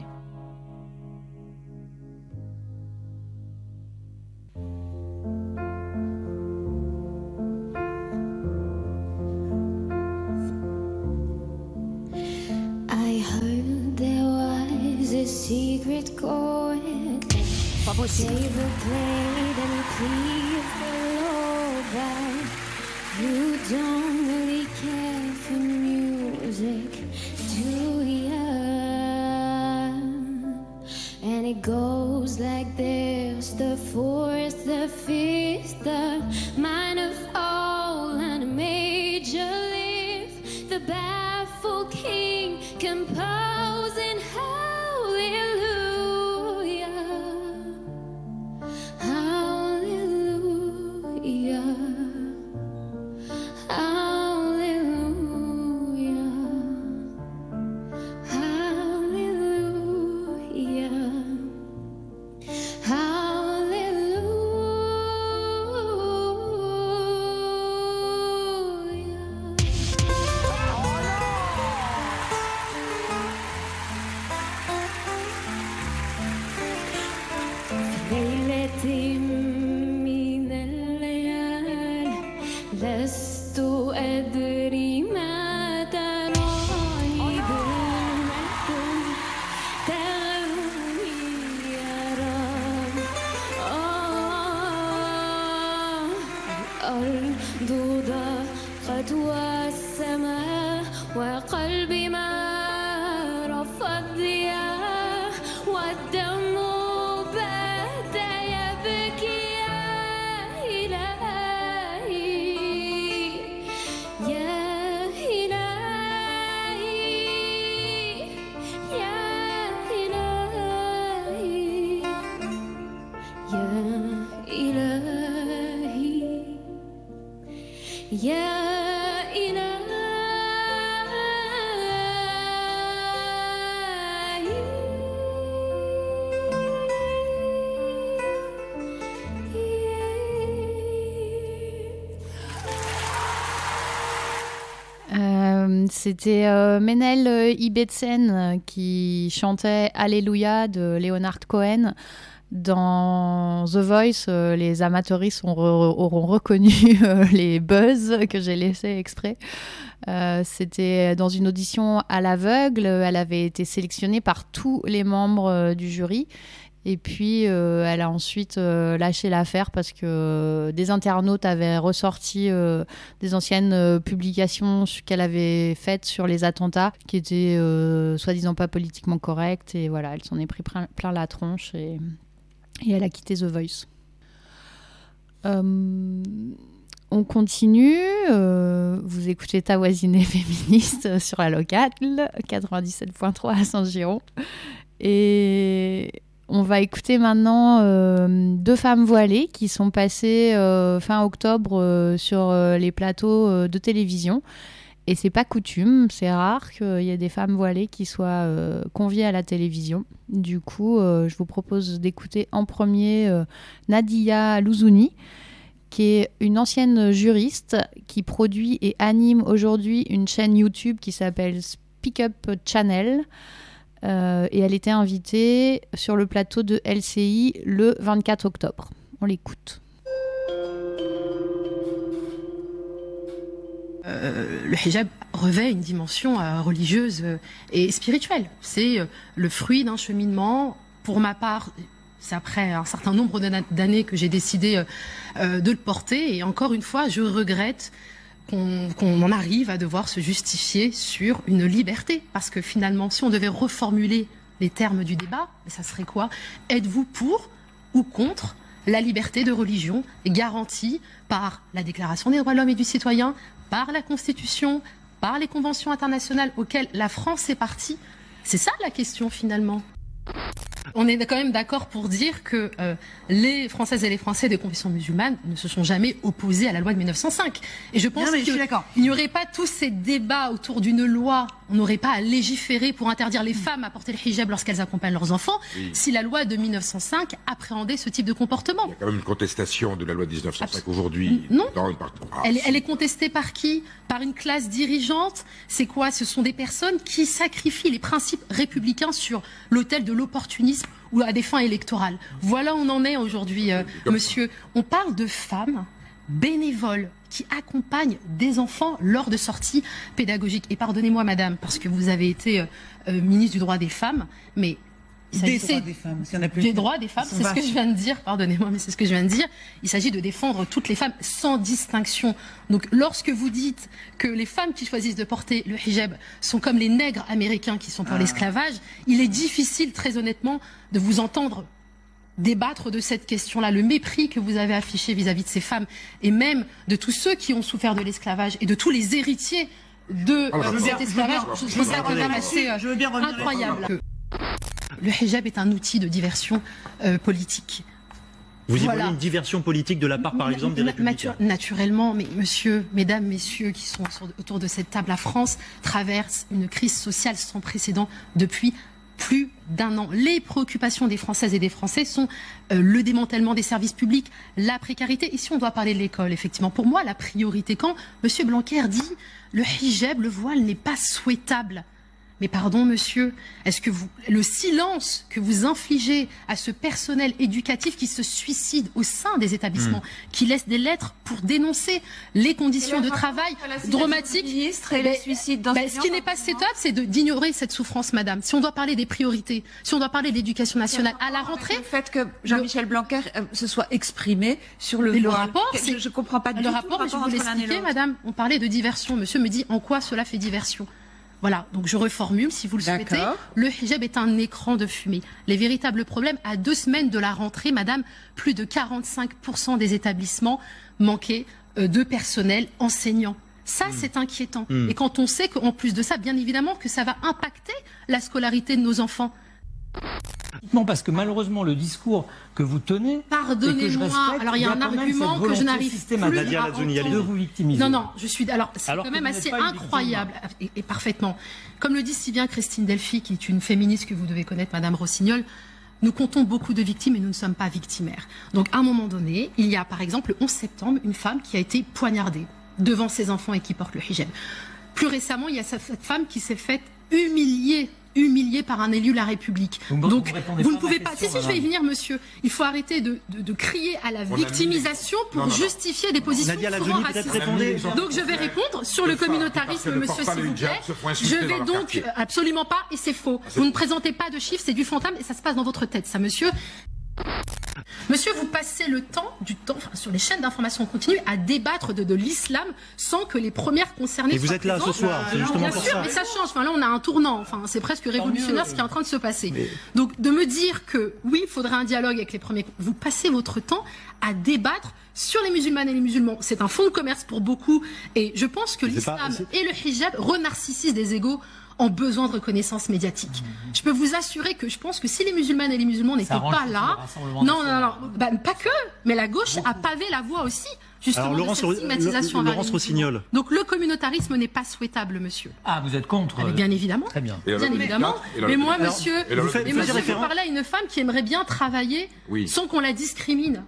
S7: I heard there was a secret chord.
S13: Pas possible.
S7: Save the blade and please the Lord that you don't really care for music, do ya?
S13: it goes like this: the fourth, the fifth, the minor fall and a major lift. The baffled king composing hallelujah, hallelujah, hallelujah, hallelujah, ليلة من الليال لست أدري ما تراني ظلمة تغني يا رب. آه الأرض ضاقت والسماء وقلبي ما رفض ضياء والدم يا
S3: Euh, c'était euh, Menel euh, Ibetsen euh, qui chantait Alléluia de Leonard Cohen. Dans The Voice, euh, les amateuristes ont re- auront reconnu euh, les buzz que j'ai laissés exprès. Euh, c'était dans une audition à l'aveugle. Elle avait été sélectionnée par tous les membres euh, du jury. Et puis, euh, elle a ensuite euh, lâché l'affaire parce que euh, des internautes avaient ressorti euh, des anciennes euh, publications qu'elle avait faites sur les attentats qui étaient euh, soi-disant pas politiquement correctes. Et voilà, elle s'en est pris plein, plein la tronche et, et elle a quitté The Voice. Euh, on continue. Euh, vous écoutez Ta voisinée féministe sur la locale quatre-vingt-dix-sept point trois à Saint-Giron. Et on va écouter maintenant euh, deux femmes voilées qui sont passées euh, fin octobre euh, sur euh, les plateaux euh, de télévision. Et c'est pas coutume, c'est rare qu'il y ait des femmes voilées qui soient euh, conviées à la télévision. Du coup, euh, je vous propose d'écouter en premier euh, Nadia Louzouni, qui est une ancienne juriste qui produit et anime aujourd'hui une chaîne YouTube qui s'appelle Speak Up Channel. Euh, et elle était invitée sur le plateau de L C I le vingt-quatre octobre. On l'écoute.
S14: Euh, le hijab revêt une dimension euh, religieuse euh, et spirituelle. C'est euh, le fruit d'un cheminement. Pour ma part, c'est après un certain nombre d'années que j'ai décidé euh, euh, de le porter. Et encore une fois, je regrette qu'on, qu'on en arrive à devoir se justifier sur une liberté. Parce que finalement, si on devait reformuler les termes du débat, ça serait quoi? Êtes-vous pour ou contre la liberté de religion garantie par la Déclaration des droits de l'homme et du citoyen, par la Constitution, par les conventions internationales auxquelles la France est partie? C'est ça la question finalement. On est quand même d'accord pour dire que euh, les Françaises et les Français de confession musulmane ne se sont jamais opposés à la loi de mille neuf cent cinq. Et je pense qu'il n'y aurait pas tous ces débats autour d'une loi, on n'aurait pas à légiférer pour interdire les femmes à porter le hijab lorsqu'elles accompagnent leurs enfants, oui, si la loi de mille neuf cent cinq appréhendait ce type de comportement.
S15: Il y a quand même une contestation de la loi de mille neuf cent cinq aujourd'hui.
S14: Non.
S15: Dans une part... ah,
S14: elle,
S15: si.
S14: elle est contestée par qui? Par une classe dirigeante. C'est quoi? Ce sont des personnes qui sacrifient les principes républicains sur l'autel de l'opportunisme ou à des fins électorales. Voilà où on en est aujourd'hui, euh, monsieur. On parle de femmes bénévoles qui accompagnent des enfants lors de sorties pédagogiques. Et pardonnez-moi, madame, parce que vous avez été euh, euh, ministre du droit des femmes, mais Il
S16: Des
S14: s'agit
S16: droits
S14: de-
S16: des femmes, s'il y en a plus.
S14: Des droits des femmes,
S16: Ils sont
S14: c'est ce que
S16: vaches.
S14: je viens de dire, pardonnez-moi, mais c'est ce que je viens de dire. Il s'agit de défendre toutes les femmes sans distinction. Donc lorsque vous dites que les femmes qui choisissent de porter le hijab sont comme les nègres américains qui sont pour
S16: Ah.
S14: l'esclavage, il est difficile, très honnêtement, de vous entendre débattre de cette question-là. Le mépris que vous avez affiché vis-à-vis de ces femmes et même de tous ceux qui ont souffert de l'esclavage et de tous les héritiers de
S15: Alors,
S14: euh,
S15: je veux
S14: cet
S15: bien-
S14: esclavage,
S15: je veux bien-
S14: je trouve ça
S15: je veux
S14: quand
S15: bien
S14: même assez euh,
S16: Je veux bien revenir
S14: incroyable.
S16: là-dessus.
S14: Le hijab est un outil de diversion euh, politique.
S17: Vous y
S14: Voilà.
S17: voyez une diversion politique de la part, par exemple, des
S14: Na-
S17: Républicains?
S14: natu- Naturellement, mais monsieur, mesdames, messieurs qui sont sur- autour de cette table, la France traverse une crise sociale sans précédent depuis plus d'un an. Les préoccupations des Françaises et des Français sont euh, le démantèlement des services publics, la précarité. Ici, on doit parler de l'école, effectivement. Pour moi, la priorité, quand monsieur Blanquer dit le hijab, le voile n'est pas souhaitable. Mais pardon, monsieur, est-ce que vous, le silence que vous infligez à ce personnel éducatif qui se suicide au sein des établissements,
S18: Mmh.
S14: qui laisse des lettres pour dénoncer les conditions
S18: Et le
S14: de
S18: rapport
S14: travail
S18: entre la situation
S14: dramatiques,
S18: du ministre et
S14: ben,
S18: les suicides
S14: ben,
S18: d'enseignants,
S14: ce qui n'est pas souhaitable, c'est de- d'ignorer cette souffrance, madame. Si on doit parler des priorités, si on doit parler de l'éducation nationale, à la rentrée,
S18: le fait que Jean-Michel Blanquer euh, se soit exprimé sur le
S14: mais le
S18: voile.
S14: rapport,
S18: Je-
S14: c'est
S18: je comprends pas du
S14: le
S18: tout
S14: rapport,
S18: le
S14: mais je
S18: rapport
S14: vous
S18: entre l'un et
S14: l'expliquer,
S18: l'autre.
S14: madame. On parlait de diversion. Monsieur me dit en quoi cela fait diversion. Voilà, donc je reformule si vous le souhaitez.
S18: D'accord.
S14: Le hijab est un écran de fumée. Les véritables problèmes, à deux semaines de la rentrée, madame, plus de quarante-cinq pour cent des établissements manquaient euh, de personnel enseignant. Ça, c'est inquiétant.
S17: Mm.
S14: Et quand on sait qu'en plus de ça, bien évidemment, que ça va impacter la scolarité de nos enfants.
S19: Non, parce que malheureusement, le discours que vous tenez. et que je
S14: Pardonnez-moi.
S19: respecte,
S14: Alors, il y a un
S19: quand même
S14: argument
S19: cette
S14: que je
S19: volonté
S14: n'arrive
S19: systématique
S14: plus
S17: Nadia
S14: à
S17: Lazouni,
S14: entendre.
S17: allez-y.
S19: de vous victimiser.
S14: Non, non, je suis. Alors, c'est
S19: Alors
S14: quand
S19: que
S14: même
S19: vous n'êtes
S14: assez
S19: pas une
S14: incroyable, et, et parfaitement. Comme le dit si bien Christine Delphi, qui est une féministe que vous devez connaître, Madame Rossignol, nous comptons beaucoup de victimes et nous ne sommes pas victimaires. Donc, à un moment donné, il y a par exemple le onze septembre, une femme qui a été poignardée devant ses enfants et qui porte le hijab. Plus récemment, il y a cette femme qui s'est faite humilier. humiliée par un élu de la République.
S19: Vous me-
S14: Donc,
S19: vous répondez
S14: vous
S19: pas
S14: ne
S19: à
S14: pouvez
S19: ma
S14: pas. Si,
S19: question,
S14: si, je vais y
S19: madame.
S14: venir, monsieur. Il faut arrêter de, de, de crier à la
S15: On a
S14: victimisation
S15: mis-
S14: pour
S15: Non, non, non.
S14: justifier des positions
S17: Nadia
S14: souvent
S17: Lazouni, peut-être
S14: racistes.
S17: répondez.
S14: Donc, je vais répondre sur
S15: De
S14: le
S15: femmes qui,
S14: communautarisme,
S15: parce qu'elles ne
S14: monsieur,
S15: portent pas
S14: s'il
S15: le
S14: vous plaît.
S15: hijab, se font
S14: Je
S15: insulter dans
S14: vais
S15: leur
S14: donc
S15: quartier.
S14: euh, absolument pas, et c'est faux.
S15: c'est
S14: Vous ne
S15: faux.
S14: présentez pas de chiffres, c'est du fantôme et ça se passe dans votre tête, ça, monsieur. Monsieur, vous passez le temps, du temps, enfin, sur les chaînes d'information continue, à débattre de, de l'islam sans que les premières concernées
S17: Et vous
S14: soient
S17: êtes là ce
S14: présentes.
S17: soir, c'est justement
S14: Bien
S17: pour
S14: sûr,
S17: ça.
S14: mais ça change. Enfin, là, on a un tournant. Enfin, c'est presque révolutionnaire ce qui est en train de se passer. Donc, de me dire que oui, il faudrait un dialogue avec les premiers. Vous passez votre temps à débattre sur les musulmanes et les musulmans. C'est un fonds de commerce pour beaucoup. Et je pense que
S17: C'est pas-
S14: l'islam
S17: c'est-
S14: et le hijab renarcissent des égos en besoin de reconnaissance médiatique. Je peux vous assurer que je pense que si les musulmanes et les musulmans n'étaient
S19: arrange
S14: pas
S19: le
S14: là,
S19: Rassemblement
S14: non, non, non,
S19: national.
S14: non, bah, pas que, mais la gauche a pavé la voie aussi, justement,
S17: Alors,
S14: de
S17: Laurence,
S14: cette stigmatisation envers les
S17: Laurence
S14: musulmans.
S17: Rossignol.
S14: Donc le communautarisme n'est pas souhaitable, monsieur.
S19: Ah, vous êtes contre
S14: Ah, mais bien évidemment.
S19: Très bien.
S15: Et la
S14: Bien
S15: loi
S14: évidemment.
S15: et la
S14: Mais
S15: loi
S14: moi,
S15: Alors,
S14: monsieur,
S15: et la loi
S17: Vous faites-
S14: mais
S17: vous
S14: monsieur,
S17: faites
S14: vous
S17: référence-
S14: parlez à une femme qui aimerait bien travailler
S15: Oui.
S14: sans qu'on la discrimine.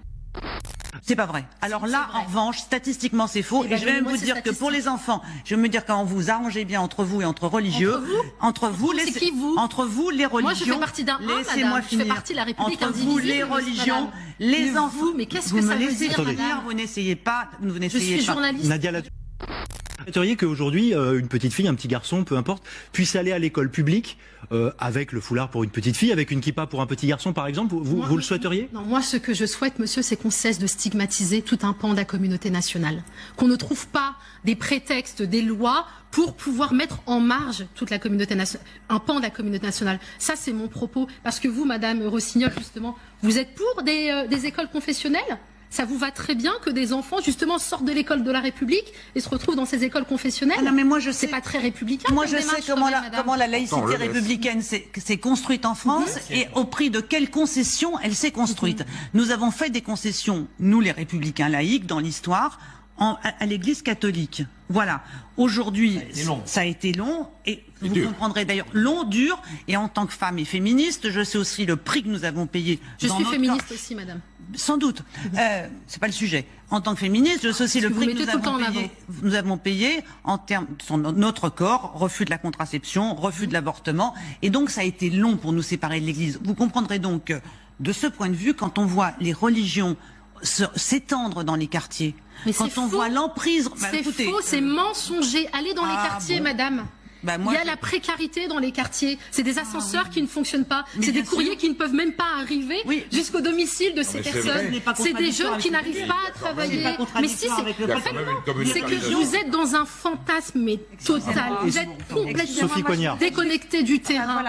S16: C'est pas vrai. Alors là,
S14: C'est vrai.
S16: en revanche, statistiquement, c'est faux.
S14: Eh
S16: Et,
S14: ben,
S16: je vais même
S14: donnez-moi
S16: vous
S14: ces
S16: dire que pour
S14: statistiques.
S16: les enfants, je vais me dire quand vous arrangez bien entre vous et entre religieux,
S14: Entre vous
S16: entre vous,
S14: Vous,
S16: les,
S14: c'est qui, vous
S16: entre vous, les religions.
S14: Moi, je fais partie d'un un,
S16: Laissez-moi
S14: madame. Je fais
S16: finir.
S14: partie de la République
S16: Entre vous, les
S14: indivisible,
S16: religions,
S14: madame.
S16: les
S14: Mais
S16: enfants.
S14: vous, mais qu'est-ce
S16: vous
S14: que
S16: me
S14: ça veut
S16: laissez
S14: dire,
S16: finir,
S14: madame
S16: vous n'essayez pas, vous
S14: Je
S16: n'essayez
S14: suis
S16: pas.
S14: journaliste.
S17: Nadia Lazouni. Vous souhaiteriez qu'aujourd'hui, euh, une petite fille, un petit garçon, peu importe, puisse aller à l'école publique euh, avec le foulard pour une petite fille, avec une kippa pour un petit garçon, par exemple. Vous, vous,
S14: Moi,
S17: vous le
S14: mais-
S17: souhaiteriez?
S14: Non, moi, ce que je souhaite, monsieur, c'est qu'on cesse de stigmatiser tout un pan de la communauté nationale. Qu'on ne trouve pas des prétextes, des lois pour pouvoir mettre en marge toute la communauté nationale, un pan de la communauté nationale. Ça, c'est mon propos. Parce que vous, madame Rossignol, justement, vous êtes pour des, euh, des écoles confessionnelles? Ça vous va très bien que des enfants, justement, sortent de l'école de la République et se retrouvent dans ces écoles confessionnelles?
S16: Ah non, mais moi, je sais.
S14: C'est pas très républicain.
S16: Moi,
S14: comme
S16: je sais
S14: démarche,
S16: comment
S14: quand
S16: la,
S14: même, madame.
S16: comment la laïcité
S15: Attends, le laisse.
S16: républicaine s'est s'est construite en France et au prix de quelles concessions elle s'est construite. Nous avons fait des concessions, nous les républicains laïcs, dans l'histoire, en- à, à l'Église catholique. Voilà. Aujourd'hui,
S19: Ça a été long.
S16: ça a été long et
S15: Et
S16: vous
S15: dur.
S16: comprendrez d'ailleurs long, dur. Et en tant que femme et féministe, je sais aussi le prix que nous avons payé.
S14: Je
S16: dans
S14: suis
S16: notre
S14: féministe
S16: corps.
S14: aussi, madame.
S16: Sans doute. Euh, c'est pas le sujet. En tant que féministe, je sais aussi le
S14: que vous
S16: prix que
S14: mettez
S16: nous
S14: tout le temps
S16: avons
S14: en
S16: payé. Nous avons payé en termes sur no- notre corps, refus de la contraception, refus de l'avortement, et donc ça a été long pour nous séparer de l'Église. Vous comprendrez donc que, de ce point de vue, quand on voit les religions se- s'étendre dans les quartiers,
S14: Mais
S16: quand
S14: c'est
S16: on
S14: faux.
S16: voit l'emprise, bah,
S14: C'est
S16: écoutez,
S14: faux, c'est mensonger. Allez dans les
S16: Ah,
S14: quartiers,
S16: bon.
S14: madame.
S16: Bah, moi,
S14: il y a
S16: je...
S14: la précarité dans les quartiers. C'est des ascenseurs ah, oui. qui ne fonctionnent pas. Mais c'est des courriers sûr. qui ne peuvent même pas arriver oui. jusqu'au domicile de ces personnes. C'est des jeunes qui n'arrivent pas à travailler. Mais si, c'est en fait, c'est que vous êtes dans un fantasme mais total. Vous êtes complètement déconnecté du terrain.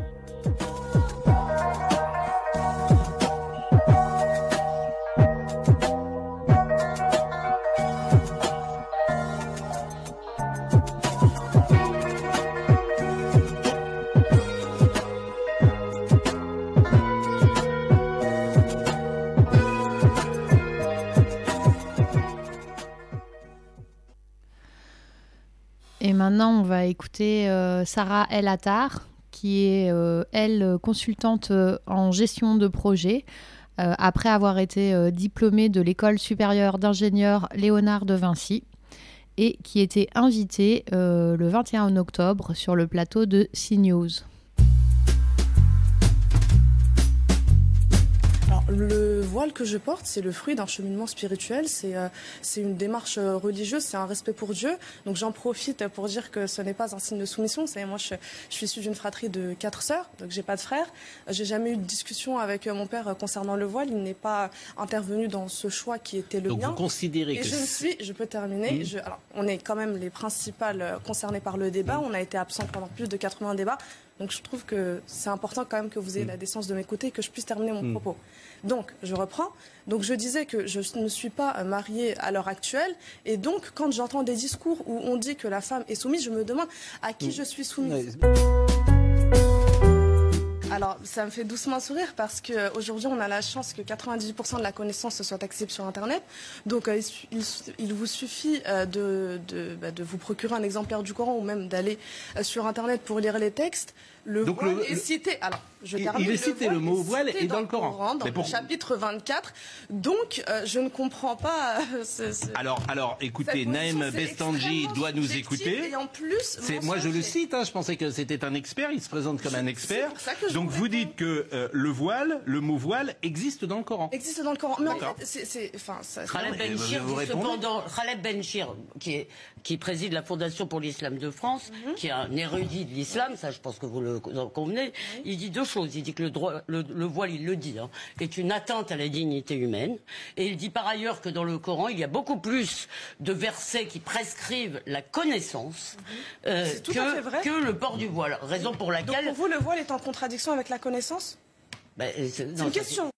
S3: Et maintenant, on va écouter euh, Sarah El Attar, qui est, euh, elle, consultante euh, en gestion de projet, euh, après avoir été euh, diplômée de l'École supérieure d'ingénieurs Léonard de Vinci, et qui était invitée euh, le vingt et un octobre sur le plateau de CNews.
S20: Alors, le voile que je porte, c'est le fruit d'un cheminement spirituel, c'est euh, c'est une démarche religieuse, c'est un respect pour Dieu. Donc j'en profite pour dire que ce n'est pas un signe de soumission. Vous savez, moi, je, je suis issue d'une fratrie de quatre sœurs, donc j'ai pas de frère. J'ai jamais eu de discussion avec mon père concernant le voile. Il n'est pas intervenu dans ce choix qui était le
S21: donc
S20: mien.
S21: Donc vous considérez
S20: Et
S21: que...
S20: je ne suis, je peux terminer, mmh. je, alors, on est quand même les principales concernées par le débat. Mmh. On a été absents pendant plus de quatre-vingts débats. Donc je trouve que c'est important quand même que vous ayez mmh. la décence de m'écouter et que je puisse terminer mon mmh. propos. Donc, je reprends. Donc, je disais que je ne suis pas mariée à l'heure actuelle. Et donc, quand j'entends des discours où on dit que la femme est soumise, je me demande à qui mmh. je suis soumise. Alors, ça me fait doucement sourire parce qu'aujourd'hui, on a la chance que quatre-vingt-dix pour cent de la connaissance soit accessible sur Internet. Donc, euh, il, il vous suffit euh, de, de, bah, de vous procurer un exemplaire du Coran ou même d'aller euh, sur Internet pour lire les textes. Le
S21: Donc
S20: voile
S21: le,
S20: est
S21: le,
S20: cité. Alors, je
S21: il,
S20: termine.
S21: Il est cité, le, le mot voile est dans le Coran.
S20: Coran dans pour... le chapitre vingt-quatre. Donc, euh, je ne comprends pas. Euh, ce, ce...
S21: Alors, alors, écoutez, Naïm Bestanji doit nous écouter.
S20: Et en plus,
S21: moi, je le cite. Hein, je pensais que c'était un expert. Il se présente comme je, un expert. Donc, vous dites que euh, le voile, le mot voile, existe dans le Coran.
S20: Existe dans le Coran. Mais en fait, c'est, enfin, ça.
S22: Khaled Benchir, cependant, Khaled Benchir, qui est qui préside la Fondation pour l'Islam de France, mm-hmm. qui est un érudit de l'islam, ça, je pense que vous le en convenez. Mm-hmm. Il dit deux choses. Il dit que le droit, le, le voile, il le dit, hein, est une atteinte à la dignité humaine. Et il dit par ailleurs que dans le Coran, il y a beaucoup plus de versets qui prescrivent la connaissance mm-hmm. euh, que, que le port du voile. Raison pour laquelle.
S20: Donc pour vous, le voile est en contradiction avec la connaissance? Ben, c'est, c'est une question.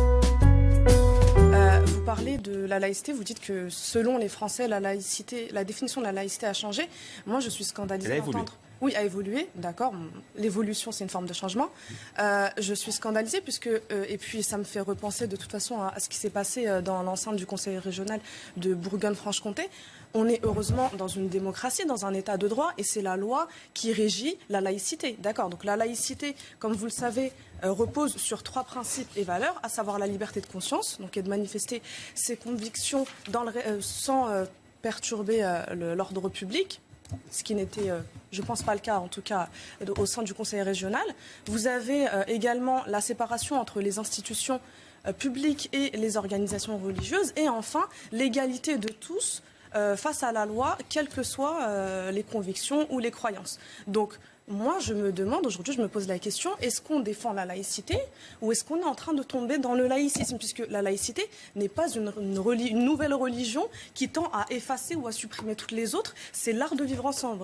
S20: Euh, vous parlez de la laïcité, vous dites que selon les Français, la laïcité, la définition de la laïcité a changé. Moi, je suis scandalisée d'entendre. Oui, a évolué, d'accord. L'évolution, c'est une forme de changement. Euh, je suis scandalisée puisque, euh, et puis ça me fait repenser de toute façon à, à ce qui s'est passé dans l'enceinte du Conseil régional de Bourgogne-Franche-Comté. On est heureusement dans une démocratie, dans un état de droit, et c'est la loi qui régit la laïcité, d'accord. Donc la laïcité, comme vous le savez, euh, repose sur trois principes et valeurs, à savoir la liberté de conscience, donc et de manifester ses convictions dans le, euh, sans euh, perturber euh, le, l'ordre public. Ce qui n'était, euh, je pense, pas le cas, en tout cas, de, au sein du Conseil régional. Vous avez euh, également la séparation entre les institutions euh, publiques et les organisations religieuses. Et enfin, l'égalité de tous euh, face à la loi, quelles que soient euh, les convictions ou les croyances. Donc, moi, je me demande, aujourd'hui, je me pose la question, est-ce qu'on défend la laïcité ou est-ce qu'on est en train de tomber dans le laïcisme? Puisque la laïcité n'est pas une, une, reli- une nouvelle religion qui tend à effacer ou à supprimer toutes les autres, c'est l'art de vivre ensemble.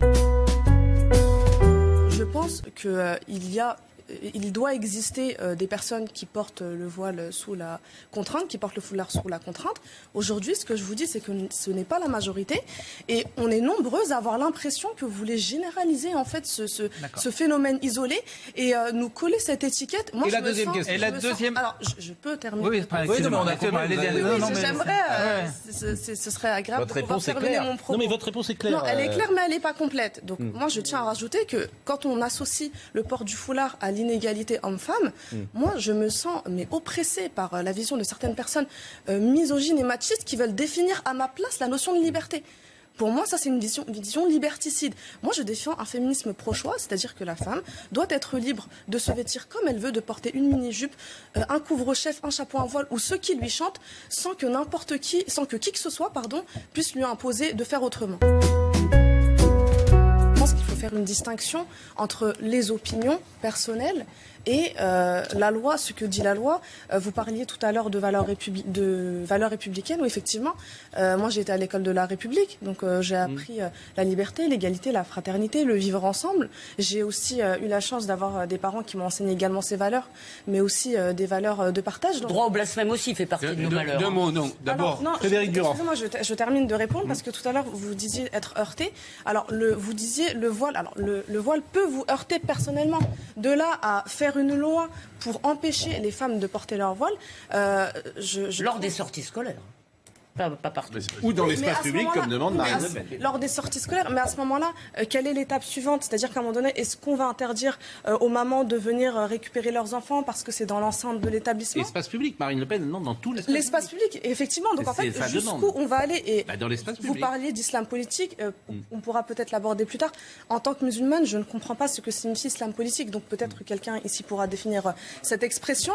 S20: Je pense qu'il euh, y a... Il doit exister euh, des personnes qui portent le voile sous la contrainte, qui portent le foulard sous la contrainte. Aujourd'hui, ce que je vous dis, c'est que ce n'est pas la majorité. Et on est nombreuses à avoir l'impression que vous voulez généraliser en fait ce, ce, ce phénomène isolé et euh, nous coller cette étiquette. Moi,
S21: et
S20: je
S21: la
S20: me
S21: deuxième
S20: sens,
S21: question.
S20: Et
S21: la
S20: deuxième... Sens... Alors, je, je peux terminer.
S21: Oui, oui, non, on a compris.
S20: J'aimerais, euh, ce, ce, ce serait agréable
S21: votre
S20: de pouvoir terminer mon propos.
S21: Non, mais votre réponse est claire.
S20: Non, elle est claire, mais elle n'est pas complète. Donc, mm. moi, je tiens à rajouter que quand on associe le port du foulard à l'inégalité homme-femme, mm. moi, je me sens mais oppressée par euh, la vision de certaines personnes euh, misogynes et machistes qui veulent définir à ma place la notion de liberté. Pour moi, ça, c'est une vision, une vision liberticide. Moi, je défends un féminisme pro-choix, c'est-à-dire que la femme doit être libre de se vêtir comme elle veut, de porter une mini-jupe, euh, un couvre-chef, un chapeau, un voile, ou ceux qui lui chantent, sans que n'importe qui, sans que qui que ce soit, pardon, puisse lui imposer de faire autrement. Je pense qu'il faut faire une distinction entre les opinions personnelles et euh, la loi, ce que dit la loi. Euh, vous parliez tout à l'heure de valeurs, républi- de valeurs républicaines, où effectivement, euh, moi j'ai été à l'école de la République, donc euh, j'ai appris euh, la liberté, l'égalité, la fraternité, le vivre ensemble. J'ai aussi euh, eu la chance d'avoir euh, des parents qui m'ont enseigné également ces valeurs, mais aussi euh, des valeurs euh, de partage. Donc...
S22: Droit au blasphème aussi fait partie de, de nos
S21: deux,
S22: valeurs.
S21: Deux mots, non. D'abord,
S20: Alors, non,
S21: Frédéric Durand.
S20: Excusez-moi, je, te- je termine de répondre parce que tout à l'heure vous disiez être heurté. Alors, le, vous disiez le voile. Alors, le, le voile peut vous heurter personnellement. De là à faire une loi pour empêcher les femmes de porter leur voile, euh, je, je...
S22: Lors des sorties scolaires. Pas, pas partout.
S21: Ou dans
S20: Oui,
S21: l'espace
S20: mais à ce
S21: public,
S20: moment-là-
S21: comme demande
S20: oui, mais
S21: Marine
S20: à
S21: Le
S20: ce-
S21: Pen.
S20: Lors des sorties scolaires, mais à ce moment-là, euh, quelle est l'étape suivante? C'est-à-dire qu'à un moment donné, est-ce qu'on va interdire euh, aux mamans de venir euh, récupérer leurs enfants parce que c'est dans l'enceinte de l'établissement?
S21: L'espace public, Marine Le Pen, non, dans tout l'espace
S20: L'espace public, effectivement. Donc
S21: C'est-
S20: en fait,
S21: c'est sa
S20: jusqu'où
S21: demande.
S20: on va aller et
S21: Bah, dans l'espace
S20: vous
S21: public.
S20: parliez d'islam politique, euh, on pourra peut-être l'aborder plus tard. En tant que musulmane, je ne comprends pas ce que signifie islam politique. Donc peut-être que quelqu'un ici pourra définir euh, cette expression.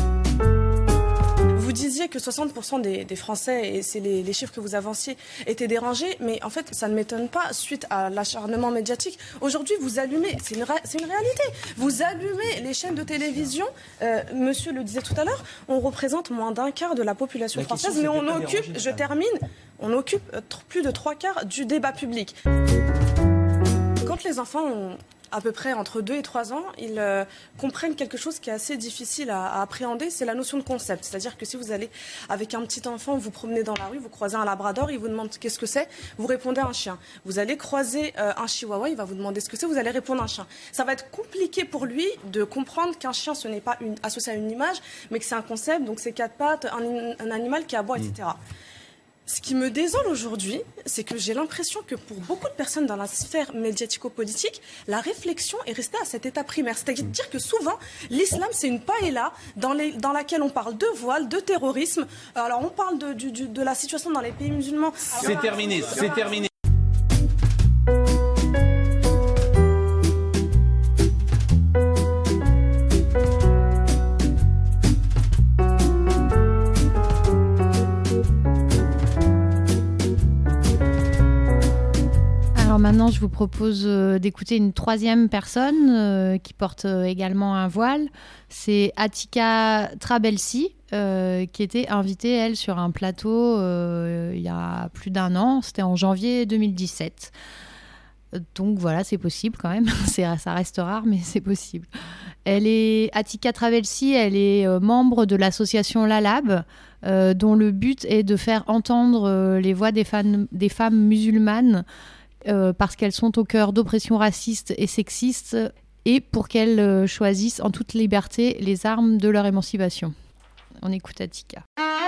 S20: Vous disiez que soixante pour cent des, des Français, et c'est les, les chiffres que vous avanciez, étaient dérangés, mais en fait, ça ne m'étonne pas suite à l'acharnement médiatique. Aujourd'hui, vous allumez, c'est une, ré- c'est une réalité, vous allumez les chaînes de télévision, euh, monsieur le disait tout à l'heure, on représente moins d'un quart de la population
S1: La question,
S20: française, mais
S1: c'était
S20: on
S1: pas
S20: occupe,
S1: dérangé,
S20: je
S1: madame.
S20: termine, on occupe euh, tr- plus de trois quarts du débat public. Quand les enfants ont à peu près entre deux et trois ans, ils euh, comprennent quelque chose qui est assez difficile à, à appréhender, c'est la notion de concept. C'est-à-dire que si vous allez avec un petit enfant, vous promenez dans la rue, vous croisez un labrador, il vous demande qu'est-ce que c'est, vous répondez un chien. Vous allez croiser euh, un chihuahua, il va vous demander ce que c'est, vous allez répondre un chien. Ça va être compliqué pour lui de comprendre qu'un chien, ce n'est pas une, associé à une image, mais que c'est un concept, donc c'est quatre pattes, un, un animal qui aboie, et cetera. Ce qui me désole aujourd'hui, c'est que j'ai l'impression que pour beaucoup de personnes dans la sphère médiatico-politique, la réflexion est restée à cet état primaire. C'est-à-dire que souvent, l'islam, c'est une paella dans, les, dans laquelle on parle de voile, de terrorisme. Alors, on parle de, du, du, de la situation dans les pays musulmans.
S21: C'est
S20: Alors,
S21: terminé, c'est terminé.
S3: Alors maintenant, je vous propose euh, d'écouter une troisième personne euh, qui porte euh, également un voile. C'est Atika Trabelsi, euh, qui était invitée, elle, sur un plateau euh, il y a plus d'un an. C'était en janvier deux mille dix-sept. Donc voilà, c'est possible quand même. C'est, ça reste rare, mais c'est possible. Elle est, Atika Trabelsi, elle est euh, membre de l'association LALAB, euh, dont le but est de faire entendre euh, les voix des, fan- des femmes musulmanes Euh, parce qu'elles sont au cœur d'oppressions racistes et sexistes et pour qu'elles euh, choisissent en toute liberté les armes de leur émancipation. On écoute Atika.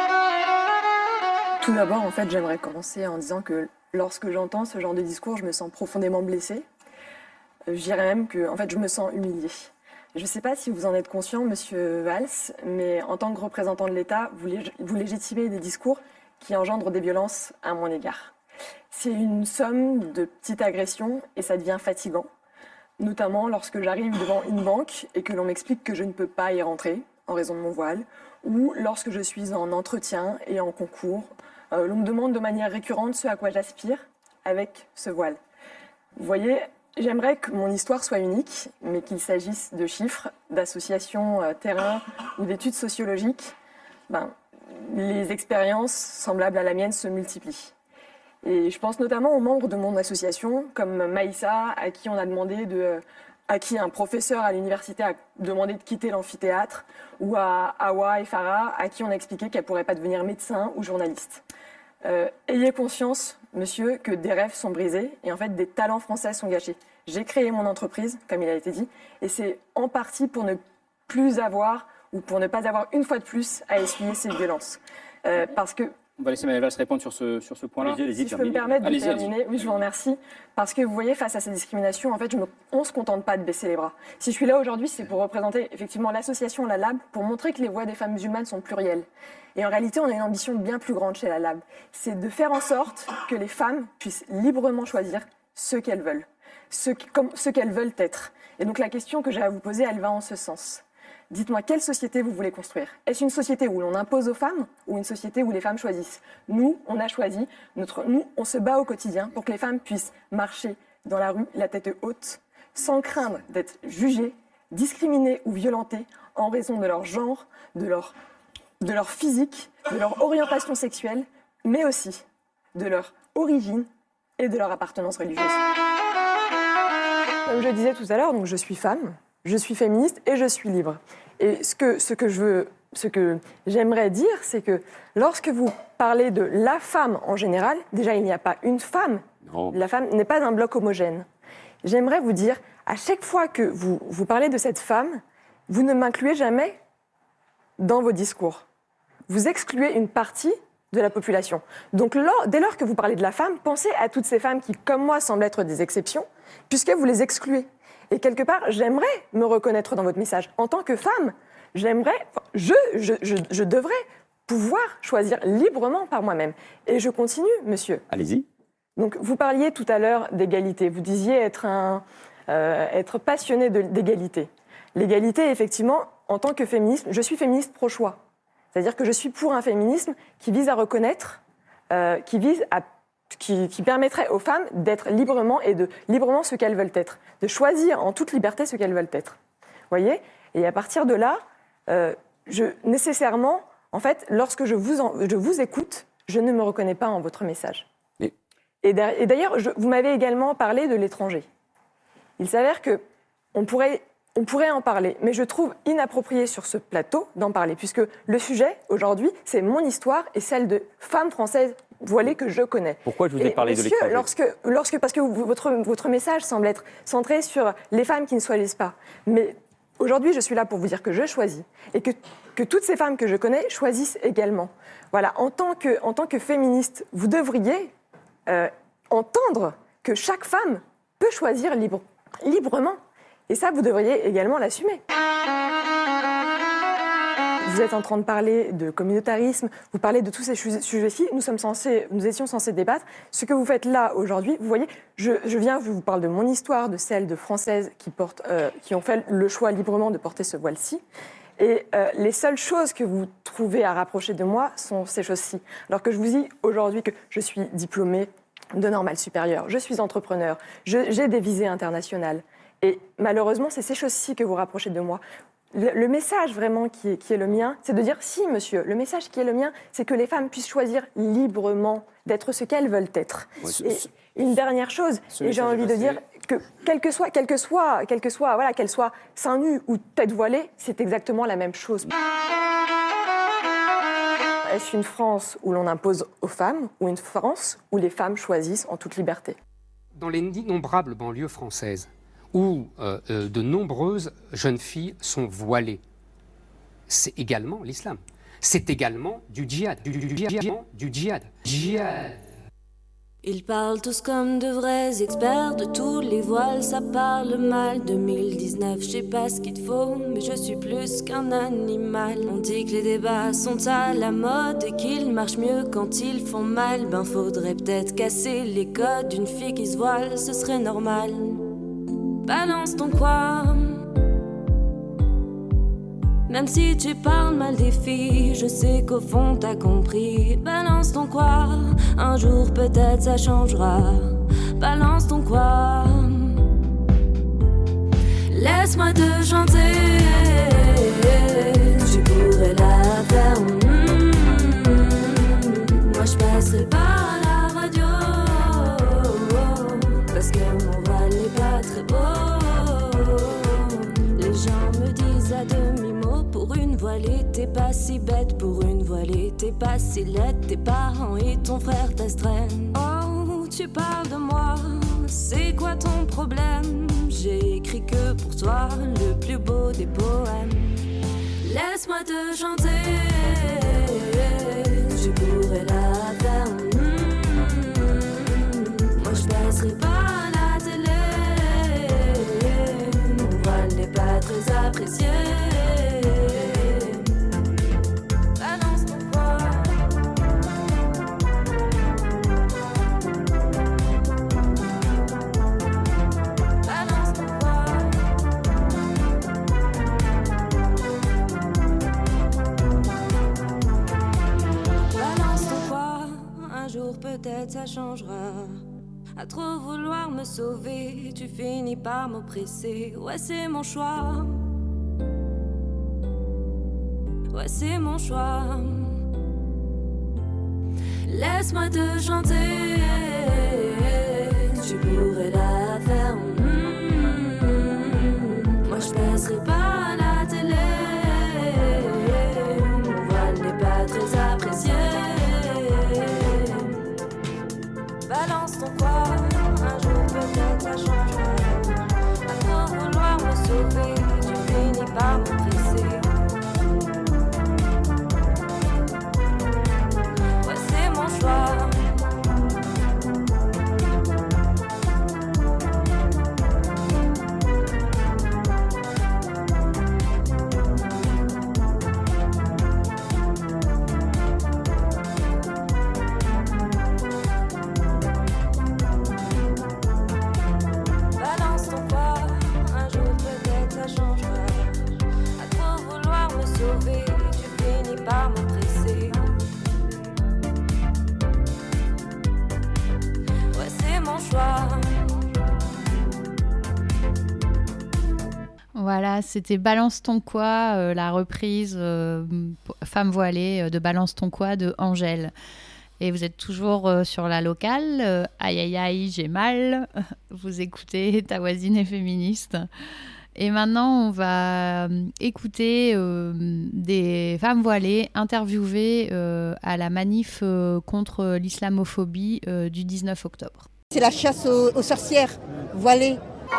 S1: Tout d'abord, en fait, j'aimerais commencer en disant que lorsque j'entends ce genre de discours, je me sens profondément blessée. Euh, Je dirais même que en fait, je me sens humiliée. Je ne sais pas si vous en êtes conscient, Monsieur Valls, mais en tant que représentant de l'État, vous, lég- vous légitimez des discours qui engendrent des violences à mon égard. C'est une somme de petites agressions et ça devient fatigant, notamment lorsque j'arrive devant une banque et que l'on m'explique que je ne peux pas y rentrer en raison de mon voile, ou lorsque je suis en entretien et en concours, euh, l'on me demande de manière récurrente ce à quoi j'aspire avec ce voile. Vous voyez, j'aimerais que mon histoire soit unique, mais qu'il s'agisse de chiffres, d'associations euh, terrain ou d'études sociologiques, ben, les expériences semblables à la mienne se multiplient. Et je pense notamment aux membres de mon association, comme Maïssa, à qui on a demandé de, à qui un professeur à l'université a demandé de quitter l'amphithéâtre, ou à Awa et Farah, à qui on a expliqué qu'elle ne pourrait pas devenir médecin ou journaliste. Euh, ayez conscience, monsieur, que des rêves sont brisés et en fait des talents français sont gâchés. J'ai créé mon entreprise, comme il a été dit, et c'est en partie pour ne plus avoir, ou pour ne pas avoir une fois de plus à essuyer ces violences. Euh, parce que
S2: On va laisser Maëva se répondre sur ce, sur ce point-là.
S1: si je peux me permettre de terminer, oui, je vous remercie. Parce que vous voyez, face à ces discriminations, en fait, je me, on ne se contente pas de baisser les bras. Si je suis là aujourd'hui, c'est pour représenter effectivement l'association La Lab, pour montrer que les voix des femmes musulmanes sont plurielles. Et en réalité, on a une ambition bien plus grande chez La Lab. C'est de faire en sorte que les femmes puissent librement choisir ce qu'elles veulent, ce, comme, ce qu'elles veulent être. Et donc la question que j'ai à vous poser, elle va en ce sens. Dites-moi, quelle société vous voulez construire? Est-ce une société où l'on impose aux femmes ou une société où les femmes choisissent? Nous, on a choisi, notre, nous, on se bat au quotidien pour que les femmes puissent marcher dans la rue, la tête haute, sans craindre d'être jugées, discriminées ou violentées en raison de leur genre, de leur, de leur physique, de leur orientation sexuelle, mais aussi de leur origine et de leur appartenance religieuse. Comme je disais tout à l'heure, donc je suis femme, je suis féministe et je suis libre. Et ce que, ce que je veux, ce que j'aimerais dire, c'est que lorsque vous parlez de la femme en général, déjà il n'y a pas une femme, non. La femme n'est pas un bloc homogène. J'aimerais vous dire, à chaque fois que vous, vous parlez de cette femme, vous ne m'incluez jamais dans vos discours. Vous excluez une partie de la population. Donc lors, dès lors que vous parlez de la femme, pensez à toutes ces femmes qui, comme moi, semblent être des exceptions, puisque vous les excluez. Et quelque part, j'aimerais me reconnaître dans votre message. En tant que femme, j'aimerais, je, je, je, je devrais pouvoir choisir librement par moi-même. Et je continue, monsieur.
S5: Allez-y.
S1: Donc, vous parliez tout à l'heure d'égalité. Vous disiez être, un, euh, être passionné de, d'égalité. L'égalité, effectivement, en tant que féministe, je suis féministe pro-choix. C'est-à-dire que je suis pour un féminisme qui vise à reconnaître, euh, qui vise à Qui, qui permettrait aux femmes d'être librement et de librement ce qu'elles veulent être, de choisir en toute liberté ce qu'elles veulent être. Vous voyez ? Et à partir de là, euh, je, nécessairement, en fait, lorsque je vous, en, je vous écoute, je ne me reconnais pas en votre message.
S5: Mais...
S1: Et, et d'ailleurs, je, vous m'avez également parlé de l'étranger. Il s'avère que on pourrait, on pourrait en parler, mais je trouve inapproprié sur ce plateau d'en parler, puisque le sujet, aujourd'hui, c'est mon histoire et celle de femmes françaises voilées que je connais.
S5: Pourquoi je vous ai
S1: et
S5: parlé
S1: monsieur,
S5: de l'étranger
S1: lorsque, lorsque, Parce que votre, votre message semble être centré sur les femmes qui ne choisissent pas. Mais aujourd'hui, je suis là pour vous dire que je choisis et que, que toutes ces femmes que je connais choisissent également. Voilà, en tant que, en tant que féministe, vous devriez euh, entendre que chaque femme peut choisir libre, librement. Et ça, vous devriez également l'assumer. Vous êtes en train de parler de communautarisme, vous parlez de tous ces sujets-ci, nous, sommes censés, nous étions censés débattre. Ce que vous faites là, aujourd'hui, vous voyez, je, je viens, je vous parle de mon histoire, de celle de Françaises qui, portent, euh, qui ont fait le choix librement de porter ce voile-ci. Et euh, les seules choses que vous trouvez à rapprocher de moi sont ces choses-ci. Alors que je vous dis aujourd'hui que je suis diplômée de normale supérieure, je suis entrepreneur, je, j'ai des visées internationales. Et malheureusement, c'est ces choses-ci que vous rapprochez de moi. Le, le message vraiment qui est, qui est le mien, c'est de dire si, monsieur, le message qui est le mien, c'est que les femmes puissent choisir librement d'être ce qu'elles veulent être. Ouais, ce, et ce, une dernière chose, et j'ai envie de dire que quel que soit, quel que soit, quel que soit, voilà, qu'elle soit seins nus ou tête voilée, c'est exactement la même chose. Est-ce une France où l'on impose aux femmes ou une France où les femmes choisissent en toute liberté ?
S6: Dans les innombrables banlieues françaises, où euh, euh, de nombreuses jeunes filles sont voilées, c'est également l'islam. C'est également du djihad, du, du, du, du djihad. Djihad.
S13: Ils parlent tous comme de vrais experts de tous les voiles, ça parle mal. deux mille dix-neuf, je sais pas ce qu'il te faut, mais je suis plus qu'un animal. On dit que les débats sont à la mode et qu'ils marchent mieux quand ils font mal. Ben faudrait peut-être casser les codes d'une fille qui se voile, ce serait normal. Balance ton quoi. Même si tu parles mal des filles, je sais qu'au fond t'as compris. Balance ton quoi. Un jour peut-être ça changera. Balance ton quoi. Laisse-moi te chanter. Je pourrais la faire. Mmh. Moi je passerai par la radio. Parce que mon voile n'est pas très beau. Les gens me disent à demi-mot, pour une voilée t'es pas si bête, pour une voilée t'es pas si laide, tes parents et ton frère t'astreignent. Oh, tu parles de moi, c'est quoi ton problème? J'ai écrit que pour toi le plus beau des poèmes. Laisse-moi te chanter, je pourrais la faire. Mmh. Moi je passerai pas la télé, mon voile n'est pas très apprécié. Balance ton poids. Balance ton poids. Balance ton poids. Un jour peut-être ça changera. À trop vouloir me sauver, tu finis par m'oppresser. Ouais, c'est mon choix. Ouais, c'est mon choix. Laisse-moi te chanter. Tu pourrais la faire. Mmh. Moi, je passerai pas à la télé. Mon voile n'est pas très apprécié. Balance ton quoi, un jour peut-être ça changera. À trop vouloir me sauver, tu finis par me presser. Ouais, c'est mon choix.
S3: Voilà, c'était Balance ton quoi, euh, la reprise euh, Femme voilée euh, de Balance ton quoi de Angèle. Et vous êtes toujours euh, sur la locale. Euh, aïe aïe aïe, j'ai mal. Vous écoutez Ta voisine est féministe. Et maintenant, on va euh, écouter euh, des femmes voilées interviewées euh, à la manif euh, contre l'islamophobie euh, du dix-neuf octobre.
S4: C'est la chasse aux, aux sorcières voilées.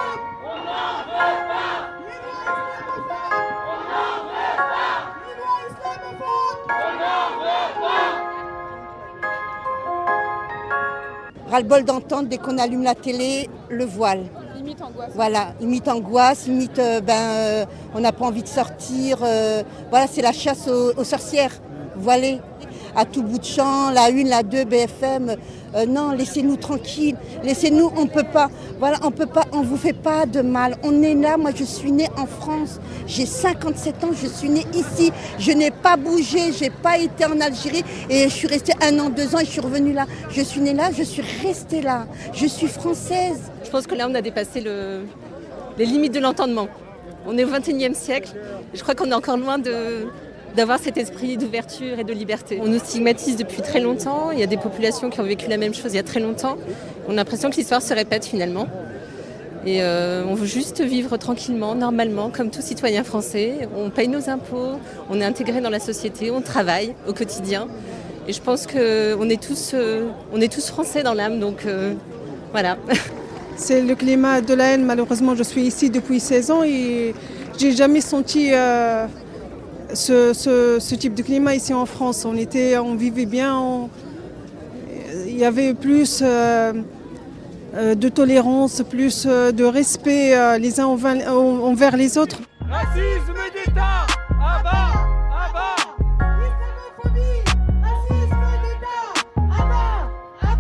S4: Ras-le-bol d'entendre dès qu'on allume la télé, le voile.
S20: Limite angoisse.
S4: Voilà, limite angoisse, limite euh, ben, euh, on n'a pas envie de sortir. Euh, voilà, c'est la chasse aux, aux sorcières voilées. À tout bout de champ, la une, la deux, B F M. Euh, non, laissez-nous tranquilles. Laissez-nous, on peut pas. Voilà, on peut pas, on vous fait pas de mal. On est là, moi je suis née en France. J'ai cinquante-sept ans, je suis née ici. Je n'ai pas bougé, j'ai pas été en Algérie et je suis restée un an, deux ans et je suis revenue là. Je suis née là, je suis restée là. Je suis française.
S5: Je pense que là on a dépassé le... les limites de l'entendement. On est au vingt et unième siècle. Je crois qu'on est encore loin de... d'avoir cet esprit d'ouverture et de liberté. On nous stigmatise depuis très longtemps, il y a des populations qui ont vécu la même chose il y a très longtemps. On a l'impression que l'histoire se répète finalement. Et euh, on veut juste vivre tranquillement, normalement, comme tout citoyen français. On paye nos impôts, on est intégré dans la société, on travaille au quotidien. Et je pense qu'on est tous, euh, on est tous français dans l'âme, donc euh, voilà.
S23: C'est le climat de la haine, malheureusement je suis ici depuis seize ans et j'ai jamais senti... Euh... Ce, ce, ce type de climat ici en France. On, était, on vivait bien, on, il y avait plus euh, euh, de tolérance, plus euh, de respect euh, les uns envers, envers les autres.
S24: Racisme d'État, à bas, à bas. Islamophobie, racisme d'État, à bas, à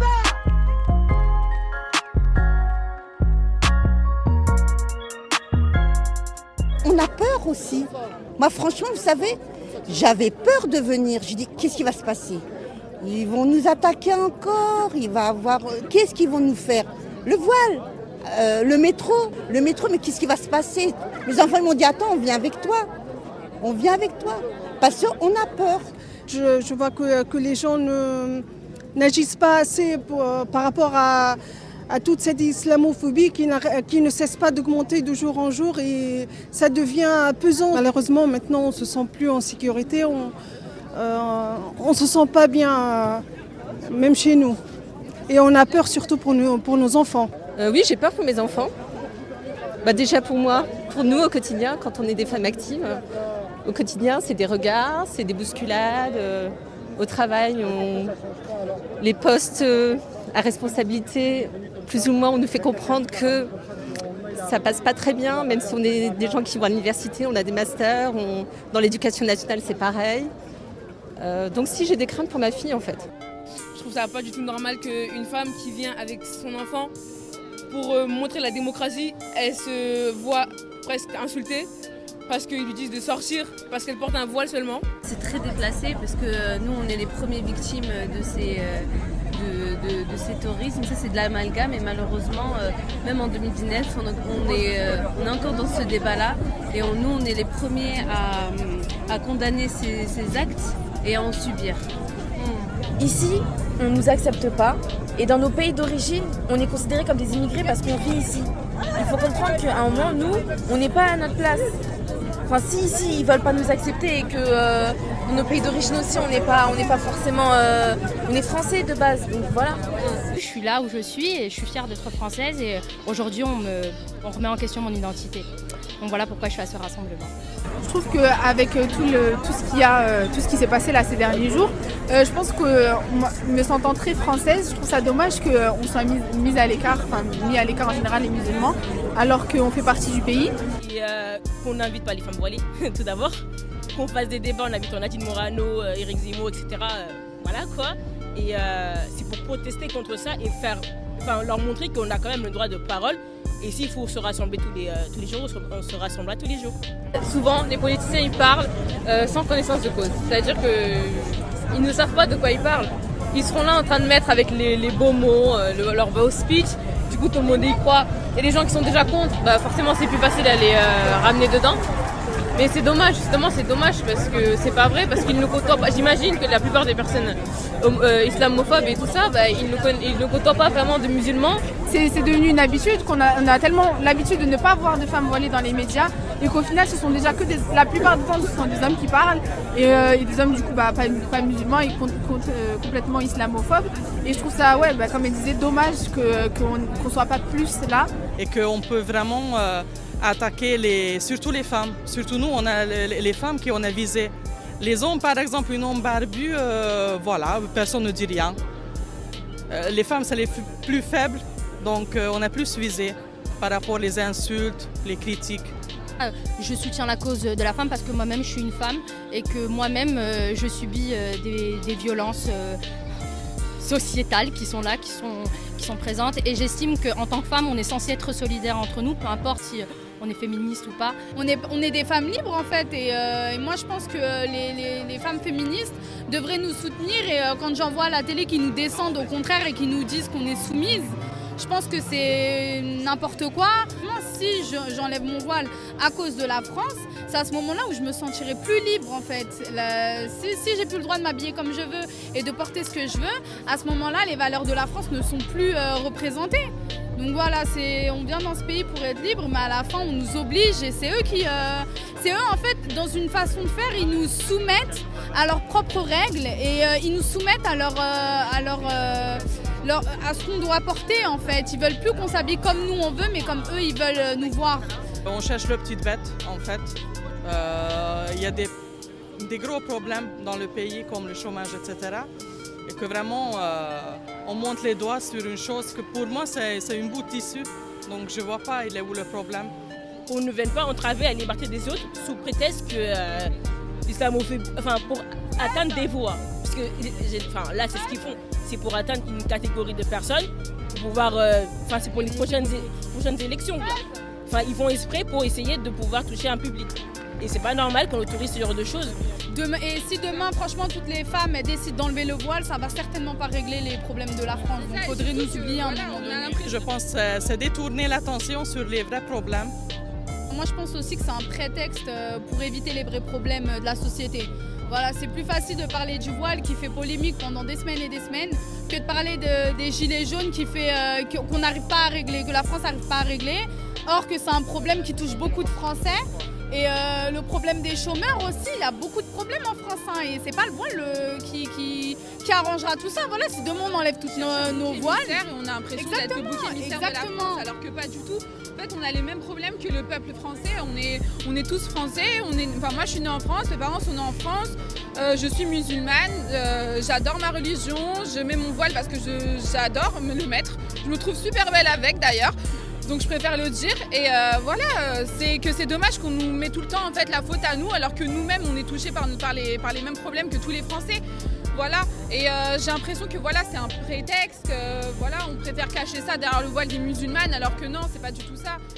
S4: bas. On a peur aussi. Moi, franchement, vous savez, j'avais peur de venir. Je dis, qu'est-ce qui va se passer? Ils vont nous attaquer encore. Il va avoir. Qu'est-ce qu'ils vont nous faire? Le voile, euh, le métro, le métro. Mais qu'est-ce qui va se passer? Les enfants ils m'ont dit, attends, on vient avec toi. On vient avec toi. Parce qu'on a peur.
S23: Je, je vois que, que les gens ne, n'agissent pas assez pour, par rapport à. à toute cette islamophobie qui, qui ne cesse pas d'augmenter de jour en jour et ça devient pesant. Malheureusement, maintenant, on ne se sent plus en sécurité, on euh, ne se sent pas bien, euh, même chez nous. Et on a peur surtout pour, nous, pour nos enfants.
S5: Euh, oui, j'ai peur pour mes enfants. Bah, déjà pour moi, pour nous au quotidien, quand on est des femmes actives, au quotidien, c'est des regards, c'est des bousculades. Euh, au travail, on... les postes euh, à responsabilité, plus ou moins, on nous fait comprendre que ça passe pas très bien, même si on est des gens qui vont à l'université, on a des masters, on... dans l'éducation nationale c'est pareil. Euh, donc si, j'ai des craintes pour ma fille en fait.
S25: Je trouve ça pas du tout normal qu'une femme qui vient avec son enfant pour euh, montrer la démocratie, elle se voit presque insultée parce qu'ils lui disent de sortir, parce qu'elle porte un voile seulement.
S26: C'est très déplacé parce que nous on est les premières victimes de ces... Euh...
S5: de, de, de ces terrorismes. Ça, c'est de l'amalgame et malheureusement, euh, même en deux mille dix-neuf, on, on, est, euh, on est encore dans ce débat-là. Et on, nous, on est les premiers à, à condamner ces, ces actes et à en subir.
S8: Ici, on ne nous accepte pas. Et dans nos pays d'origine, on est considérés comme des immigrés parce qu'on vit ici. Il faut comprendre qu'à un moment, nous, on n'est pas à notre place. Enfin, si ici, ils ne veulent pas nous accepter et que euh, dans nos pays d'origine aussi, on n'est pas, on n'est pas forcément... Euh, on est français de base, donc voilà.
S9: Je suis là où je suis et je suis fière d'être française et aujourd'hui, on, me, on remet en question mon identité. Donc voilà pourquoi je suis à ce rassemblement.
S10: Je trouve qu'avec tout, le, tout ce qu'il y a, tout ce qui s'est passé là ces derniers jours, euh, je pense que me sentant très française, je trouve ça dommage qu'on soit mis, mis à l'écart, enfin mis à l'écart en général les musulmans, alors qu'on fait partie du pays.
S11: Et euh, qu'on n'invite pas les femmes voilées, tout d'abord, qu'on fasse des débats, on invite Nadine Morano, euh, Éric Zemmour, et cetera. Euh, voilà quoi. Et euh, c'est pour protester contre ça et faire, enfin leur montrer qu'on a quand même le droit de parole. Et s'il faut se rassembler tous les, euh, tous les jours, on se rassemblera tous les jours.
S25: Souvent, les politiciens, ils parlent euh, sans connaissance de cause. C'est-à-dire qu'ils ne savent pas de quoi ils parlent. Ils seront là en train de mettre avec les, les beaux mots, euh, le, leur beau speech. Du coup, tout le monde y croit. Et les gens qui sont déjà contre, bah, forcément, c'est plus facile à les euh, ramener dedans. Mais c'est dommage, justement, c'est dommage parce que c'est pas vrai, parce qu'ils ne côtoient pas. J'imagine que la plupart des personnes euh, islamophobes et tout ça, bah, ils, ne, ils ne côtoient pas vraiment de musulmans.
S23: C'est devenu une habitude qu'on a, on a tellement l'habitude de ne pas voir de femmes voilées dans les médias et qu'au final, ce sont déjà que des, la plupart du temps, ce sont des hommes qui parlent et, euh, et des hommes du coup bah, pas, pas musulmans et com com euh, complètement islamophobes. Et je trouve ça, ouais, bah, comme elle disait, dommage qu'on qu'on soit pas plus là.
S12: Et qu'on peut vraiment euh, attaquer les, surtout les femmes. Surtout nous, on a les, les femmes qui on a visées. Les hommes, par exemple, un homme barbu, euh, voilà, personne ne dit rien. Euh, les femmes, c'est les plus faibles, donc euh, on a plus visé par rapport aux insultes, les critiques.
S9: Je soutiens la cause de la femme parce que moi-même je suis une femme et que moi-même euh, je subis euh, des, des violences euh, sociétales qui sont là, qui sont, qui sont présentes. Et j'estime qu'en tant que femme, on est censé être solidaires entre nous, peu importe si on est féministe ou pas.
S23: On est, on est des femmes libres en fait et, euh, et moi je pense que les, les, les femmes féministes devraient nous soutenir et euh, quand j'en vois à la télé qui nous descendent au contraire et qui nous disent qu'on est soumise, je pense que c'est n'importe quoi. Moi, si j'enlève mon voile à cause de la France, c'est à ce moment-là où je me sentirai plus libre en fait. La, si si j'ai plus le droit de m'habiller comme je veux et de porter ce que je veux, à ce moment-là, les valeurs de la France ne sont plus euh, représentées. Donc voilà, on vient dans ce pays pour être libre, mais à la fin, on nous oblige et c'est eux qui... Euh, c'est eux, en fait, dans une façon de faire, ils nous soumettent à leurs propres règles et euh, ils nous soumettent à leur... Euh, à leur euh, Leur, à ce qu'on doit porter en fait. Ils veulent plus qu'on s'habille comme nous on veut, mais comme eux ils veulent nous voir.
S12: On cherche le petite bête en fait. Il euh, y a des, des gros problèmes dans le pays comme le chômage, et cetera. Et que vraiment euh, on monte les doigts sur une chose que pour moi c'est une bout de tissu. Donc je vois pas il est où le problème.
S11: On ne vient pas entraver la liberté des autres sous prétexte que euh, l'islamophobie, enfin pour atteindre des voix. Parce que enfin, là c'est ce qu'ils font. C'est pour atteindre une catégorie de personnes, pour pouvoir, euh, enfin c'est pour les prochaines, prochaines élections. Enfin, ils font exprès pour essayer de pouvoir toucher un public. Et c'est pas normal qu'on autorise ce genre de choses.
S23: Demain, et si demain, franchement, toutes les femmes elles décident d'enlever le voile, ça va certainement pas régler les problèmes de la France. Donc il faudrait nous oublier un moment donné.
S12: Je pense que c'est détourner l'attention sur les vrais problèmes.
S23: Moi je pense aussi que c'est un prétexte pour éviter les vrais problèmes de la société. Voilà, c'est plus facile de parler du voile qui fait polémique pendant des semaines et des semaines que de parler de, des gilets jaunes qui fait euh, qu'on n'arrive pas à régler, que la France n'arrive pas à régler. Or que c'est un problème qui touche beaucoup de Français. Et euh, le problème des chômeurs aussi, il y a beaucoup de problèmes en France. Hein, et c'est pas le voile euh, qui, qui, qui arrangera tout ça. Voilà, si demain on enlève toutes nos, nos voiles.
S26: Et on a l'impression d'être le bouc émissaire de la France, alors que pas du tout. En fait, on a les mêmes problèmes que le peuple français. On est, on est tous français. On est, enfin, moi, je suis née en France. Mes parents sont nés en France. Euh, je suis musulmane. Euh, j'adore ma religion. Je mets mon voile parce que j'adore me le mettre. Je me trouve super belle avec, d'ailleurs. Donc je préfère le dire et euh, voilà, c'est que c'est dommage qu'on nous met tout le temps en fait la faute à nous alors que nous-mêmes on est touchés par, par, les, par les mêmes problèmes que tous les Français. Voilà, et euh, j'ai l'impression que voilà, c'est un prétexte, que voilà, on préfère cacher ça derrière le voile des musulmanes alors que non, c'est pas du tout ça.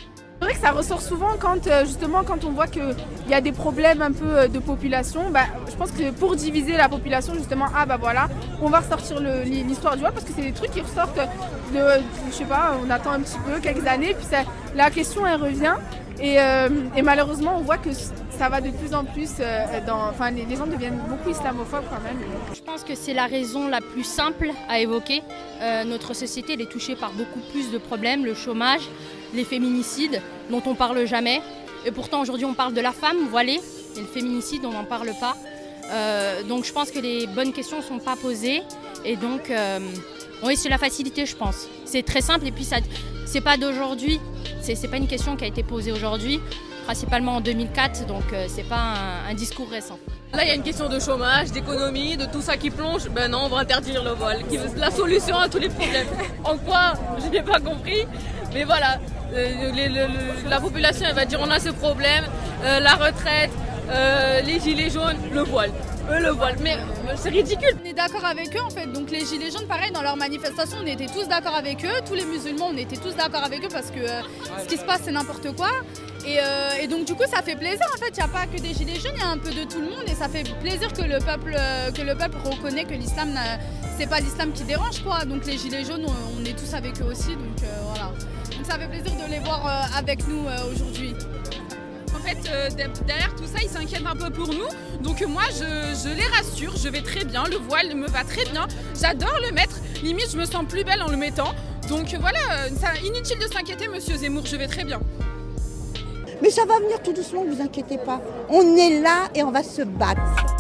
S10: C'est vrai que ça ressort souvent quand justement quand on voit qu'il y a des problèmes un peu de population. Bah, je pense que pour diviser la population justement, ah bah voilà, on va ressortir le, l'histoire du voile parce que c'est des trucs qui ressortent de, je sais pas, on attend un petit peu quelques années puis ça, la question elle revient et, euh, et malheureusement on voit que ça va de plus en plus, euh, dans, enfin les, les gens deviennent beaucoup islamophobes quand même.
S9: Je pense que c'est la raison la plus simple à évoquer. Euh, notre société elle est touchée par beaucoup plus de problèmes, le chômage, les féminicides dont on parle jamais. Et pourtant aujourd'hui on parle de la femme voilée et le féminicide on n'en parle pas. Euh, donc je pense que les bonnes questions ne sont pas posées et donc euh, oui c'est la facilité je pense. C'est très simple et puis ça, c'est pas d'aujourd'hui, c'est, c'est pas une question qui a été posée aujourd'hui. Principalement en deux mille quatre, donc euh, c'est pas un, un discours récent.
S25: Là, il y a une question de chômage, d'économie, de tout ça qui plonge. Ben non, on va interdire le voile, qui est la solution à tous les problèmes. En quoi, je n'ai pas compris, mais voilà, euh, les, le, le, la population elle va dire on a ce problème, euh, la retraite, euh, les gilets jaunes, le voile. Eux, le voile, mais euh, c'est ridicule.
S26: On est d'accord avec eux en fait, donc les gilets jaunes, pareil, dans leur manifestation, on était tous d'accord avec eux, tous les musulmans, on était tous d'accord avec eux parce que euh, ce qui se passe, c'est n'importe quoi. Et, euh, et donc du coup, ça fait plaisir en fait, il n'y a pas que des gilets jaunes, il y a un peu de tout le monde et ça fait plaisir que le peuple, euh, que le peuple reconnaît que l'islam, c'est pas l'islam qui dérange quoi. Donc les gilets jaunes, on, on est tous avec eux aussi, donc euh, voilà. Donc ça fait plaisir de les voir euh, avec nous euh, aujourd'hui.
S25: En fait, euh, derrière tout ça, ils s'inquiètent un peu pour nous. Donc moi, je, je les rassure, je vais très bien. Le voile me va très bien. J'adore le mettre. Limite, je me sens plus belle en le mettant. Donc voilà, ça, inutile de s'inquiéter, monsieur Zemmour, je vais très bien.
S4: Mais ça va venir tout doucement, ne vous inquiétez pas. On est là et on va se battre.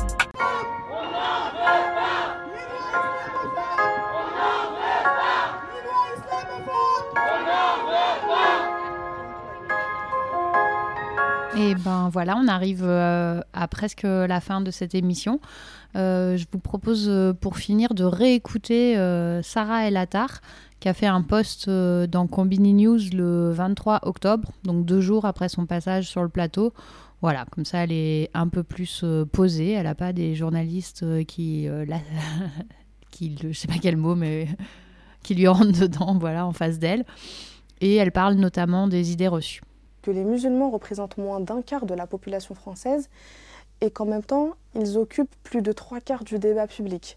S3: Et ben voilà, on arrive euh, à presque la fin de cette émission. Euh, je vous propose euh, pour finir de réécouter euh, Sarah El Attar qui a fait un post euh, dans Combini News le vingt-trois octobre, donc deux jours après son passage sur le plateau. Voilà, comme ça elle est un peu plus euh, posée, elle n'a pas des journalistes euh, qui, euh, la... qui, je sais pas quel mot, mais qui lui rentrent dedans, voilà, en face d'elle. Et elle parle notamment des idées reçues.
S20: Que les musulmans représentent moins d'un quart de la population française et qu'en même temps, ils occupent plus de trois quarts du débat public.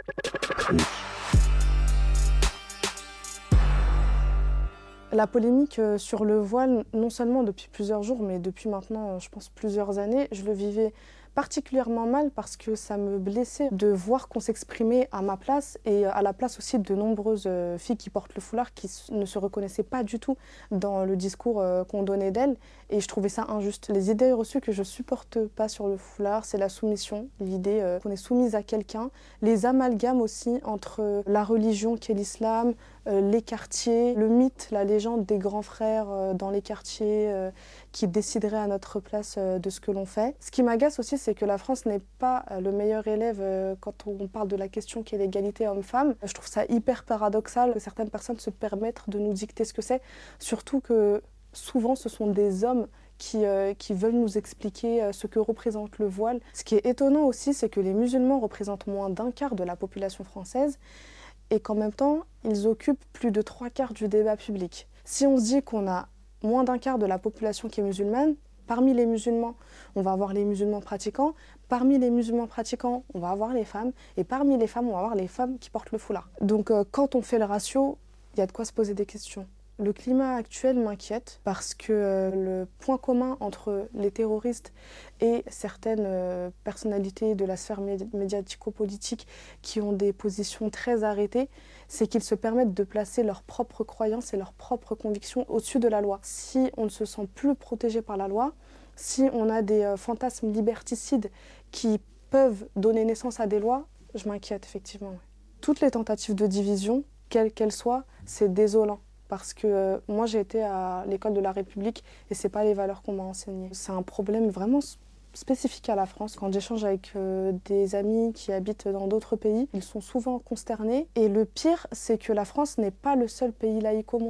S20: La polémique sur le voile, non seulement depuis plusieurs jours, mais depuis maintenant, je pense, plusieurs années, je le vivais particulièrement mal parce que ça me blessait de voir qu'on s'exprimait à ma place et à la place aussi de nombreuses filles qui portent le foulard qui ne se reconnaissaient pas du tout dans le discours qu'on donnait d'elles et je trouvais ça injuste. Les idées reçues que je supporte pas sur le foulard, c'est la soumission, l'idée qu'on est soumise à quelqu'un, les amalgames aussi entre la religion qui est l'islam, les quartiers, le mythe, la légende des grands frères dans les quartiers qui décideraient à notre place de ce que l'on fait. Ce qui m'agace aussi, c'est que la France n'est pas le meilleur élève quand on parle de la question qui est l'égalité homme-femme. Je trouve ça hyper paradoxal que certaines personnes se permettent de nous dicter ce que c'est, surtout que souvent ce sont des hommes qui, euh, qui veulent nous expliquer euh, ce que représente le voile. Ce qui est étonnant aussi, c'est que les musulmans représentent moins d'un quart de la population française et qu'en même temps, ils occupent plus de trois quarts du débat public. Si on se dit qu'on a moins d'un quart de la population qui est musulmane, parmi les musulmans, on va avoir les musulmans pratiquants, parmi les musulmans pratiquants, on va avoir les femmes, et parmi les femmes, on va avoir les femmes qui portent le foulard. Donc euh, quand on fait le ratio, il y a de quoi se poser des questions. Le climat actuel m'inquiète parce que euh, le point commun entre les terroristes et certaines euh, personnalités de la sphère médi- médiatico-politique qui ont des positions très arrêtées, c'est qu'ils se permettent de placer leurs propres croyances et leurs propres convictions au-dessus de la loi. Si on ne se sent plus protégé par la loi, si on a des euh, fantasmes liberticides qui peuvent donner naissance à des lois, je m'inquiète effectivement. Toutes les tentatives de division, quelles qu'elles soient, c'est désolant. Parce que euh, moi j'ai été à l'école de la République et c'est pas les valeurs qu'on m'a enseignées. C'est un problème vraiment spécifique à la France. Quand j'échange avec euh, des amis qui habitent dans d'autres pays, ils sont souvent consternés. Et le pire, c'est que la France n'est pas le seul pays laïque au monde.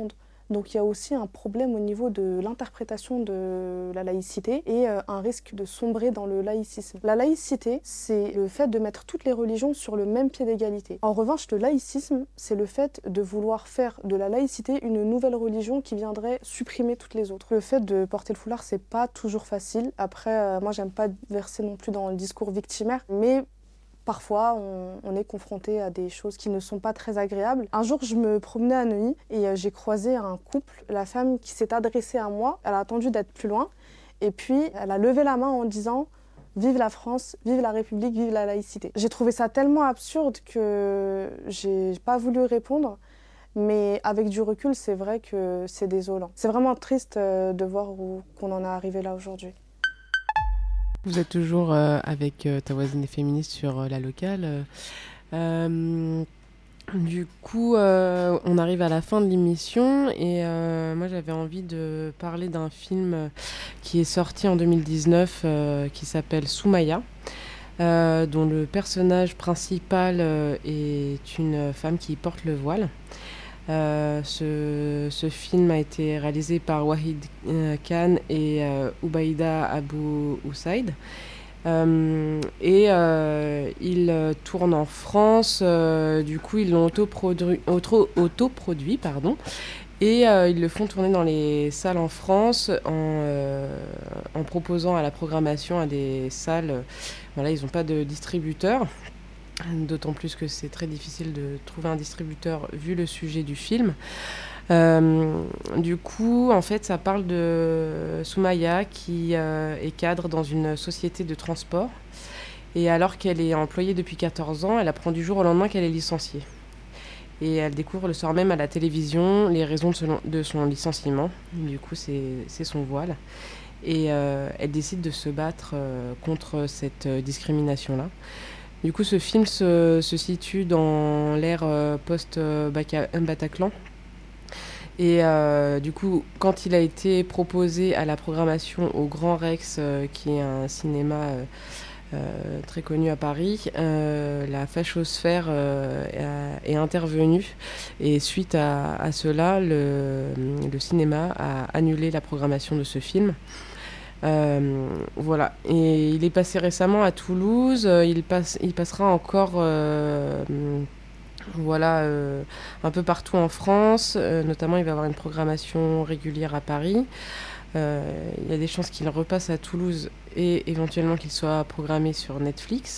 S20: Donc il y a aussi un problème au niveau de l'interprétation de la laïcité et euh, un risque de sombrer dans le laïcisme. La laïcité, c'est le fait de mettre toutes les religions sur le même pied d'égalité. En revanche, le laïcisme, c'est le fait de vouloir faire de la laïcité une nouvelle religion qui viendrait supprimer toutes les autres. Le fait de porter le foulard, c'est pas toujours facile. Après, euh, moi, j'aime pas verser non plus dans le discours victimaire, mais parfois, on, on est confronté à des choses qui ne sont pas très agréables. Un jour, je me promenais à Neuilly et euh, j'ai croisé un couple. La femme qui s'est adressée à moi, elle a attendu d'être plus loin. Et puis, elle a levé la main en disant « Vive la France, vive la République, vive la laïcité ». J'ai trouvé ça tellement absurde que j'ai pas voulu répondre. Mais avec du recul, c'est vrai que c'est désolant. C'est vraiment triste euh, de voir où, qu'on en est arrivé là aujourd'hui.
S7: Vous êtes toujours euh, avec euh, Ta voisine est féministe sur euh, la locale. Euh, du coup, euh, on arrive à la fin de l'émission et euh, moi j'avais envie de parler d'un film qui est sorti en deux mille dix-neuf euh, qui s'appelle Soumaya, euh, dont le personnage principal euh, est une femme qui porte le voile. Euh, ce, ce film a été réalisé par Wahid euh, Khan et euh, Ubaïda Abou Oussaid. Euh, et euh, il tourne en France, euh, du coup ils l'ont autoproduit, auto, autoproduit pardon, et euh, ils le font tourner dans les salles en France en, euh, en proposant à la programmation à des salles, euh, voilà, ils n'ont pas de distributeur. D'autant plus que c'est très difficile de trouver un distributeur vu le sujet du film. Euh, du coup, en fait, ça parle de Soumaya qui euh, est cadre dans une société de transport. Et alors qu'elle est employée depuis quatorze ans, elle apprend du jour au lendemain qu'elle est licenciée. Et elle découvre le soir même à la télévision les raisons de son, de son licenciement. Du coup, c'est, c'est son voile. Et euh, elle décide de se battre euh, contre cette euh, discrimination-là. Du coup, ce film se, se situe dans l'ère euh, post-Bataclan. Et euh, du coup, quand il a été proposé à la programmation au Grand Rex, euh, qui est un cinéma euh, euh, très connu à Paris, euh, la fachosphère euh, est intervenue. Et suite à, à cela, le, le cinéma a annulé la programmation de ce film. Euh, voilà, et il est passé récemment à Toulouse, il, passe, il passera encore euh, voilà, euh, un peu partout en France, euh, notamment il va avoir une programmation régulière à Paris. Euh, il y a des chances qu'il repasse à Toulouse et éventuellement qu'il soit programmé sur Netflix.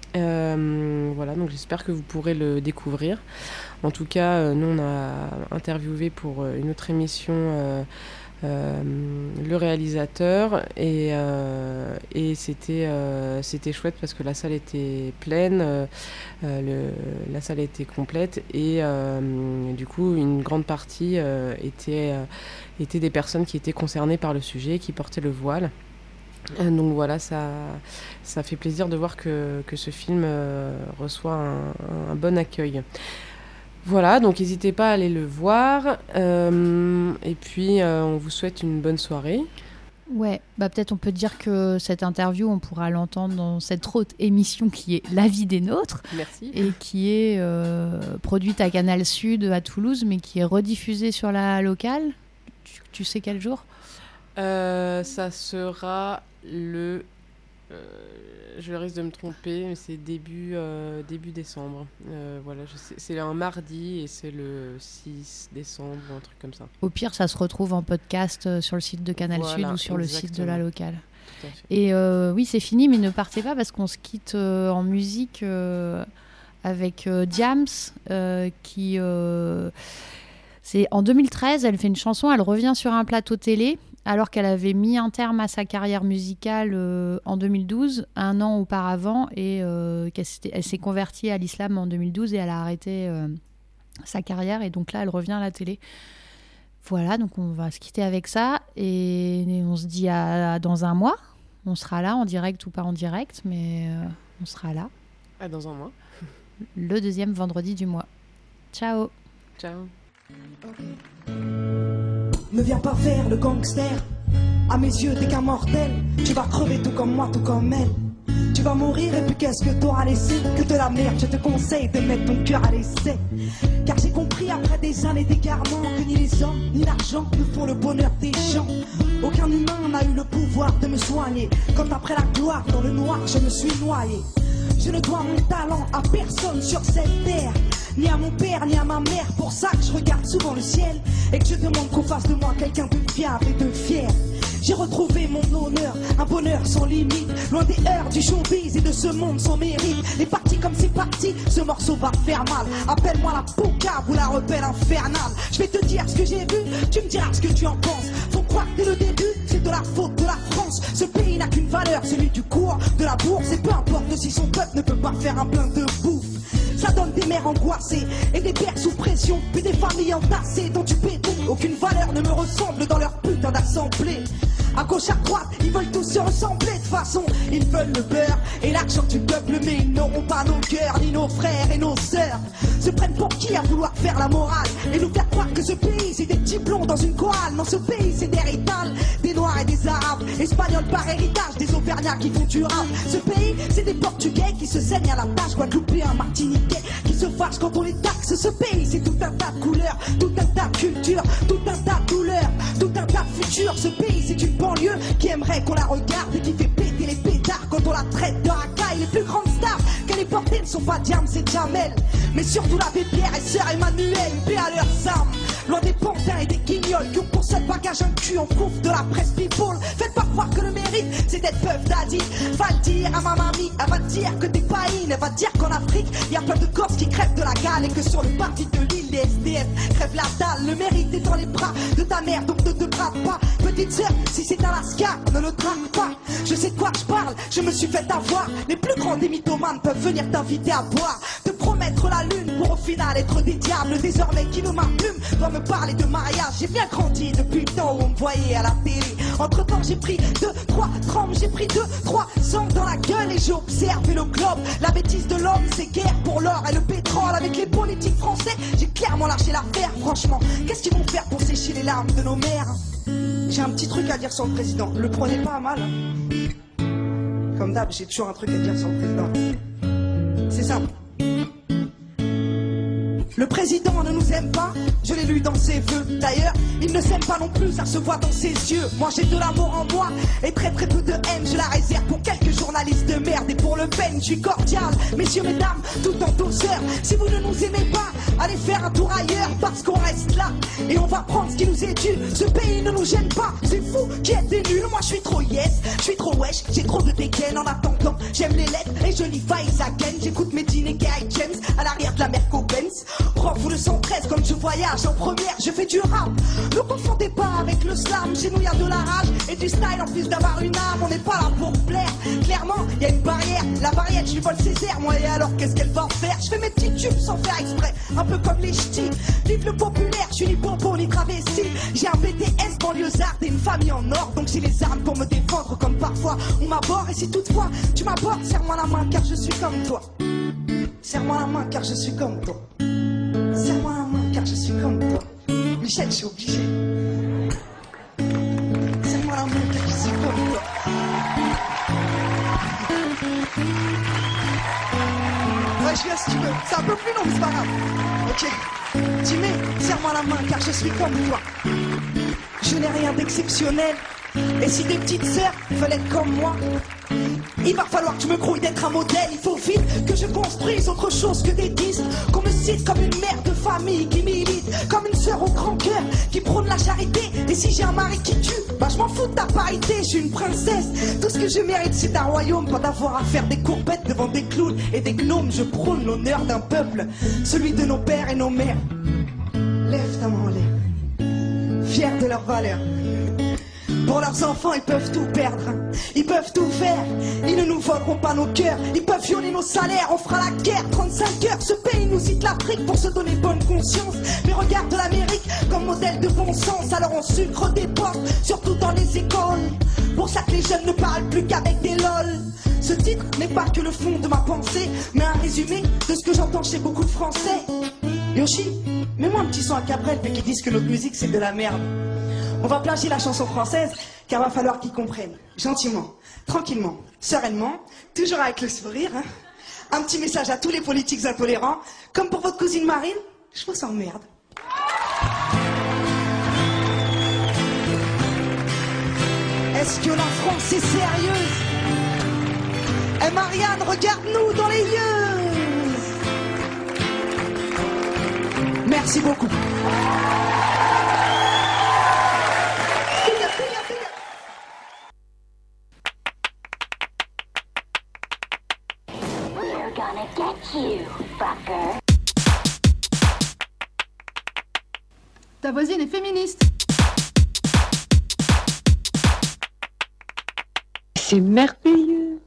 S7: Euh, voilà, donc j'espère que vous pourrez le découvrir. En tout cas, euh, nous on a interviewé pour une autre émission euh, Euh, le réalisateur et, euh, et c'était, euh, c'était chouette parce que la salle était pleine, euh, le, la salle était complète et euh, du coup une grande partie euh, était, euh, était des personnes qui étaient concernées par le sujet, qui portaient le voile. Euh, donc voilà, ça, ça fait plaisir de voir que, que ce film euh, reçoit un, un bon accueil. Voilà, donc n'hésitez pas à aller le voir. Euh, et puis, euh, on vous souhaite une bonne soirée.
S3: Ouais, bah peut-être on peut dire que cette interview, on pourra l'entendre dans cette autre émission qui est La vie des nôtres.
S7: Merci.
S3: Et qui est euh, produite à Canal Sud à Toulouse, mais qui est rediffusée sur la locale. Tu, tu sais quel jour ?
S7: euh, Ça sera le... Euh, je risque de me tromper, mais c'est début, euh, début décembre. Euh, voilà, je sais, c'est un mardi et c'est le six décembre, un truc comme ça.
S3: Au pire, ça se retrouve en podcast sur le site de Canal voilà, Sud ou sur exactement. Le site de la locale. Et euh, oui, c'est fini, mais ne partez pas parce qu'on se quitte euh, en musique euh, avec euh, Diams, euh, qui... Euh, c'est en deux mille treize, elle fait une chanson, elle revient sur un plateau télé, alors qu'elle avait mis un terme à sa carrière musicale euh, en deux mille douze, un an auparavant, et euh, qu'elle elle s'est convertie à l'islam en deux mille douze et elle a arrêté euh, sa carrière, et donc là, elle revient à la télé. Voilà, donc on va se quitter avec ça, et on se dit à, à dans un mois. On sera là, en direct ou pas en direct, mais euh, on sera là.
S7: Ah, dans un mois.
S3: Le deuxième vendredi du mois. Ciao.
S7: Ciao.
S15: Ne viens pas faire le gangster. À mes yeux, t'es qu'un mortel. Tu vas crever tout comme moi, tout comme elle. Tu vas mourir et puis qu'est-ce que t'auras laissé? Que de la merde, je te conseille de mettre ton cœur à l'essai. Car j'ai compris après des années d'égarement que ni les hommes ni l'argent ne font le bonheur des gens. Aucun humain n'a eu le pouvoir de me soigner. Quand après la gloire dans le noir je me suis noyé. Je ne dois mon talent à personne sur cette terre, ni à mon père, ni à ma mère. Pour ça que je regarde souvent le ciel et que je demande qu'on fasse de moi quelqu'un de fiable et de fier. J'ai retrouvé mon honneur, un bonheur sans limite, loin des heures du showbiz et de ce monde sans mérite. Les parties comme c'est parti, ce morceau va te faire mal. Appelle-moi la poucave ou la rebelle infernale. Je vais te dire ce que j'ai vu, tu me diras ce que tu en penses. Faut croire que dès le début, c'est de la faute de la France. Ce pays n'a qu'une valeur, celui du cours, de la bourse. Et peu importe si son peuple ne peut pas faire un plein de bouffe. Ça donne des mères angoissées et des pères sous pression, puis des familles entassées dont tu pétons. Aucune valeur ne me ressemble dans leur putain d'assemblée. À gauche, à droite, ils veulent tous se ressembler de façon. Ils veulent le beurre et l'argent du peuple, mais ils n'auront pas nos cœurs, ni nos frères et nos sœurs. Se prennent pour qui à vouloir faire la morale et nous faire croire que ce pays c'est des petits plombs dans une chorale. Non, ce pays c'est des rétals, des noirs et des arabes, espagnols par héritage, des auvergnats qui font du rap. Ce pays c'est des portugais qui se saignent à la tâche, guadeloupéens, martiniquais qui se fâchent quand on les taxe. Ce pays c'est tout un tas de couleurs, tout un tas de cultures, tout un tas de douleurs, tout un tas de futurs. Ce pays c'est une banlieue qui aimerait qu'on la regarde et qui fait péter les pétards quand on la traite de racaille. Les plus grandes stars qu'elle est portée ne sont pas Diam, c'est Jamel, mais surtout l'abbé Pierre et sœur Emmanuel, paix à leurs âmes. Loin des pantins et des guignols qui ont pour seul bagage un cul en couffe de la presse people. Faites pas croire que le mérite c'est d'être veuve d'Adi. Va le dire à ma mamie, elle va te dire que t'es pas in. Elle va te dire qu'en Afrique y a plein de Corses qui crèvent de la gale et que sur le parti de l'île les S D F crèvent la dalle. Le mérite est dans les bras de ta mère, donc ne te brave pas. Petite sœur, si c'est Alaska, ne le traque pas. Je sais de quoi je parle, je me suis fait avoir. Les plus grands des mythomanes peuvent venir t'inviter à boire, te promettre la lune pour au final être des diables. Désormais qui ne m'allume doit me parler de mariage. J'ai bien grandi depuis le temps où on me voyait à la télé. Entre temps j'ai pris deux, trois trempes, j'ai pris deux, trois cents dans la gueule et j'ai observé le globe. La bêtise de l'homme c'est guerre pour l'or et le pétrole. Avec les politiques français j'ai clairement lâché l'affaire. Franchement, qu'est-ce qu'ils vont faire pour sécher les larmes de nos mères? J'ai un petit truc à dire sur le président, le prenez pas à mal hein. Comme d'hab, j'ai toujours un truc à dire sur le président. C'est simple. Le président ne nous aime pas, je l'ai lu dans ses vœux. D'ailleurs, il ne s'aime pas non plus, ça se voit dans ses yeux. Moi j'ai de l'amour en moi et très très peu de haine. Je la réserve pour quelques journalistes de merde. Et pour le Pen, je suis cordial, messieurs, mesdames, tout en douceur. Si vous ne nous aimez pas, allez faire un tour ailleurs. Parce qu'on reste là et on va prendre ce qui nous est dû. Ce pays ne nous gêne pas, c'est fou qui êtes des nuls. Moi je suis trop yes, je suis trop wesh, j'ai trop de dégaine. En attendant, j'aime les lettres et je lis Vice Again. J'écoute Medine et Guy James à l'arrière de la Merco-Benz. Prof ou le cent treize comme je voyage en première, je fais du rap. Ne confondez pas avec le slam, chez nous y a de la rage et du style en plus d'avoir une âme. On n'est pas là pour plaire, clairement y a une barrière. La barrière, je lui vole ses airs, moi et alors qu'est-ce qu'elle va en faire? Je fais mes petits tubes sans faire exprès, un peu comme les ch'tis. Vive le populaire, je suis ni bonbon ni travesti. J'ai un B T S banlieusard et une famille en or. Donc j'ai les armes pour me défendre comme parfois on m'aborde. Et si toutefois tu m'abordes, serre-moi la main car je suis comme toi. Serre-moi la main car je suis comme toi. Serre-moi la main car je suis comme toi. Michel, je suis obligé. Serre-moi la main car je suis comme toi. Ouais, je viens si tu veux. C'est un peu plus long, mais c'est pas grave. Ok. Timé, serre-moi la main car je suis comme toi. Je n'ai rien d'exceptionnel. Et si tes petites sœurs veulent être comme moi, il va falloir que je me grouille d'être un modèle. Il faut vite que je construise autre chose que des disques. Qu'on me cite comme une mère de famille qui milite, comme une sœur au grand cœur qui prône la charité. Et si j'ai un mari qui tue, bah je m'en fous de ta parité. Je suis une princesse, tout ce que je mérite c'est un royaume. Pas d'avoir à faire des courbettes devant des clowns et des gnomes. Je prône l'honneur d'un peuple, celui de nos pères et nos mères. Lève ta main en l'air, fier de leurs valeurs. Pour leurs enfants, ils peuvent tout perdre, ils peuvent tout faire, ils ne nous voleront pas nos cœurs, ils peuvent violer nos salaires, on fera la guerre, trente-cinq heures, ce pays nous cite l'Afrique pour se donner bonne conscience. Mais regarde l'Amérique comme modèle de bon sens, alors on sucre des portes, surtout dans les écoles. Pour ça que les jeunes ne parlent plus qu'avec des lol. Ce titre n'est pas que le fond de ma pensée, mais un résumé de ce que j'entends chez beaucoup de Français. Yoshi, mets-moi un petit son à Cabrel, puis qu'ils disent que notre musique c'est de la merde. On va plagier la chanson française, car va falloir qu'ils comprennent. Gentiment, tranquillement, sereinement, toujours avec le sourire. Hein. Un petit message à tous les politiques intolérants. Comme pour votre cousine Marine, je vous emmerde. Est-ce que la France est sérieuse? Eh Marianne, regarde-nous dans les yeux. Merci beaucoup.
S14: We're gonna get you, fucker.
S16: Ta voisine est féministe.
S17: C'est merveilleux.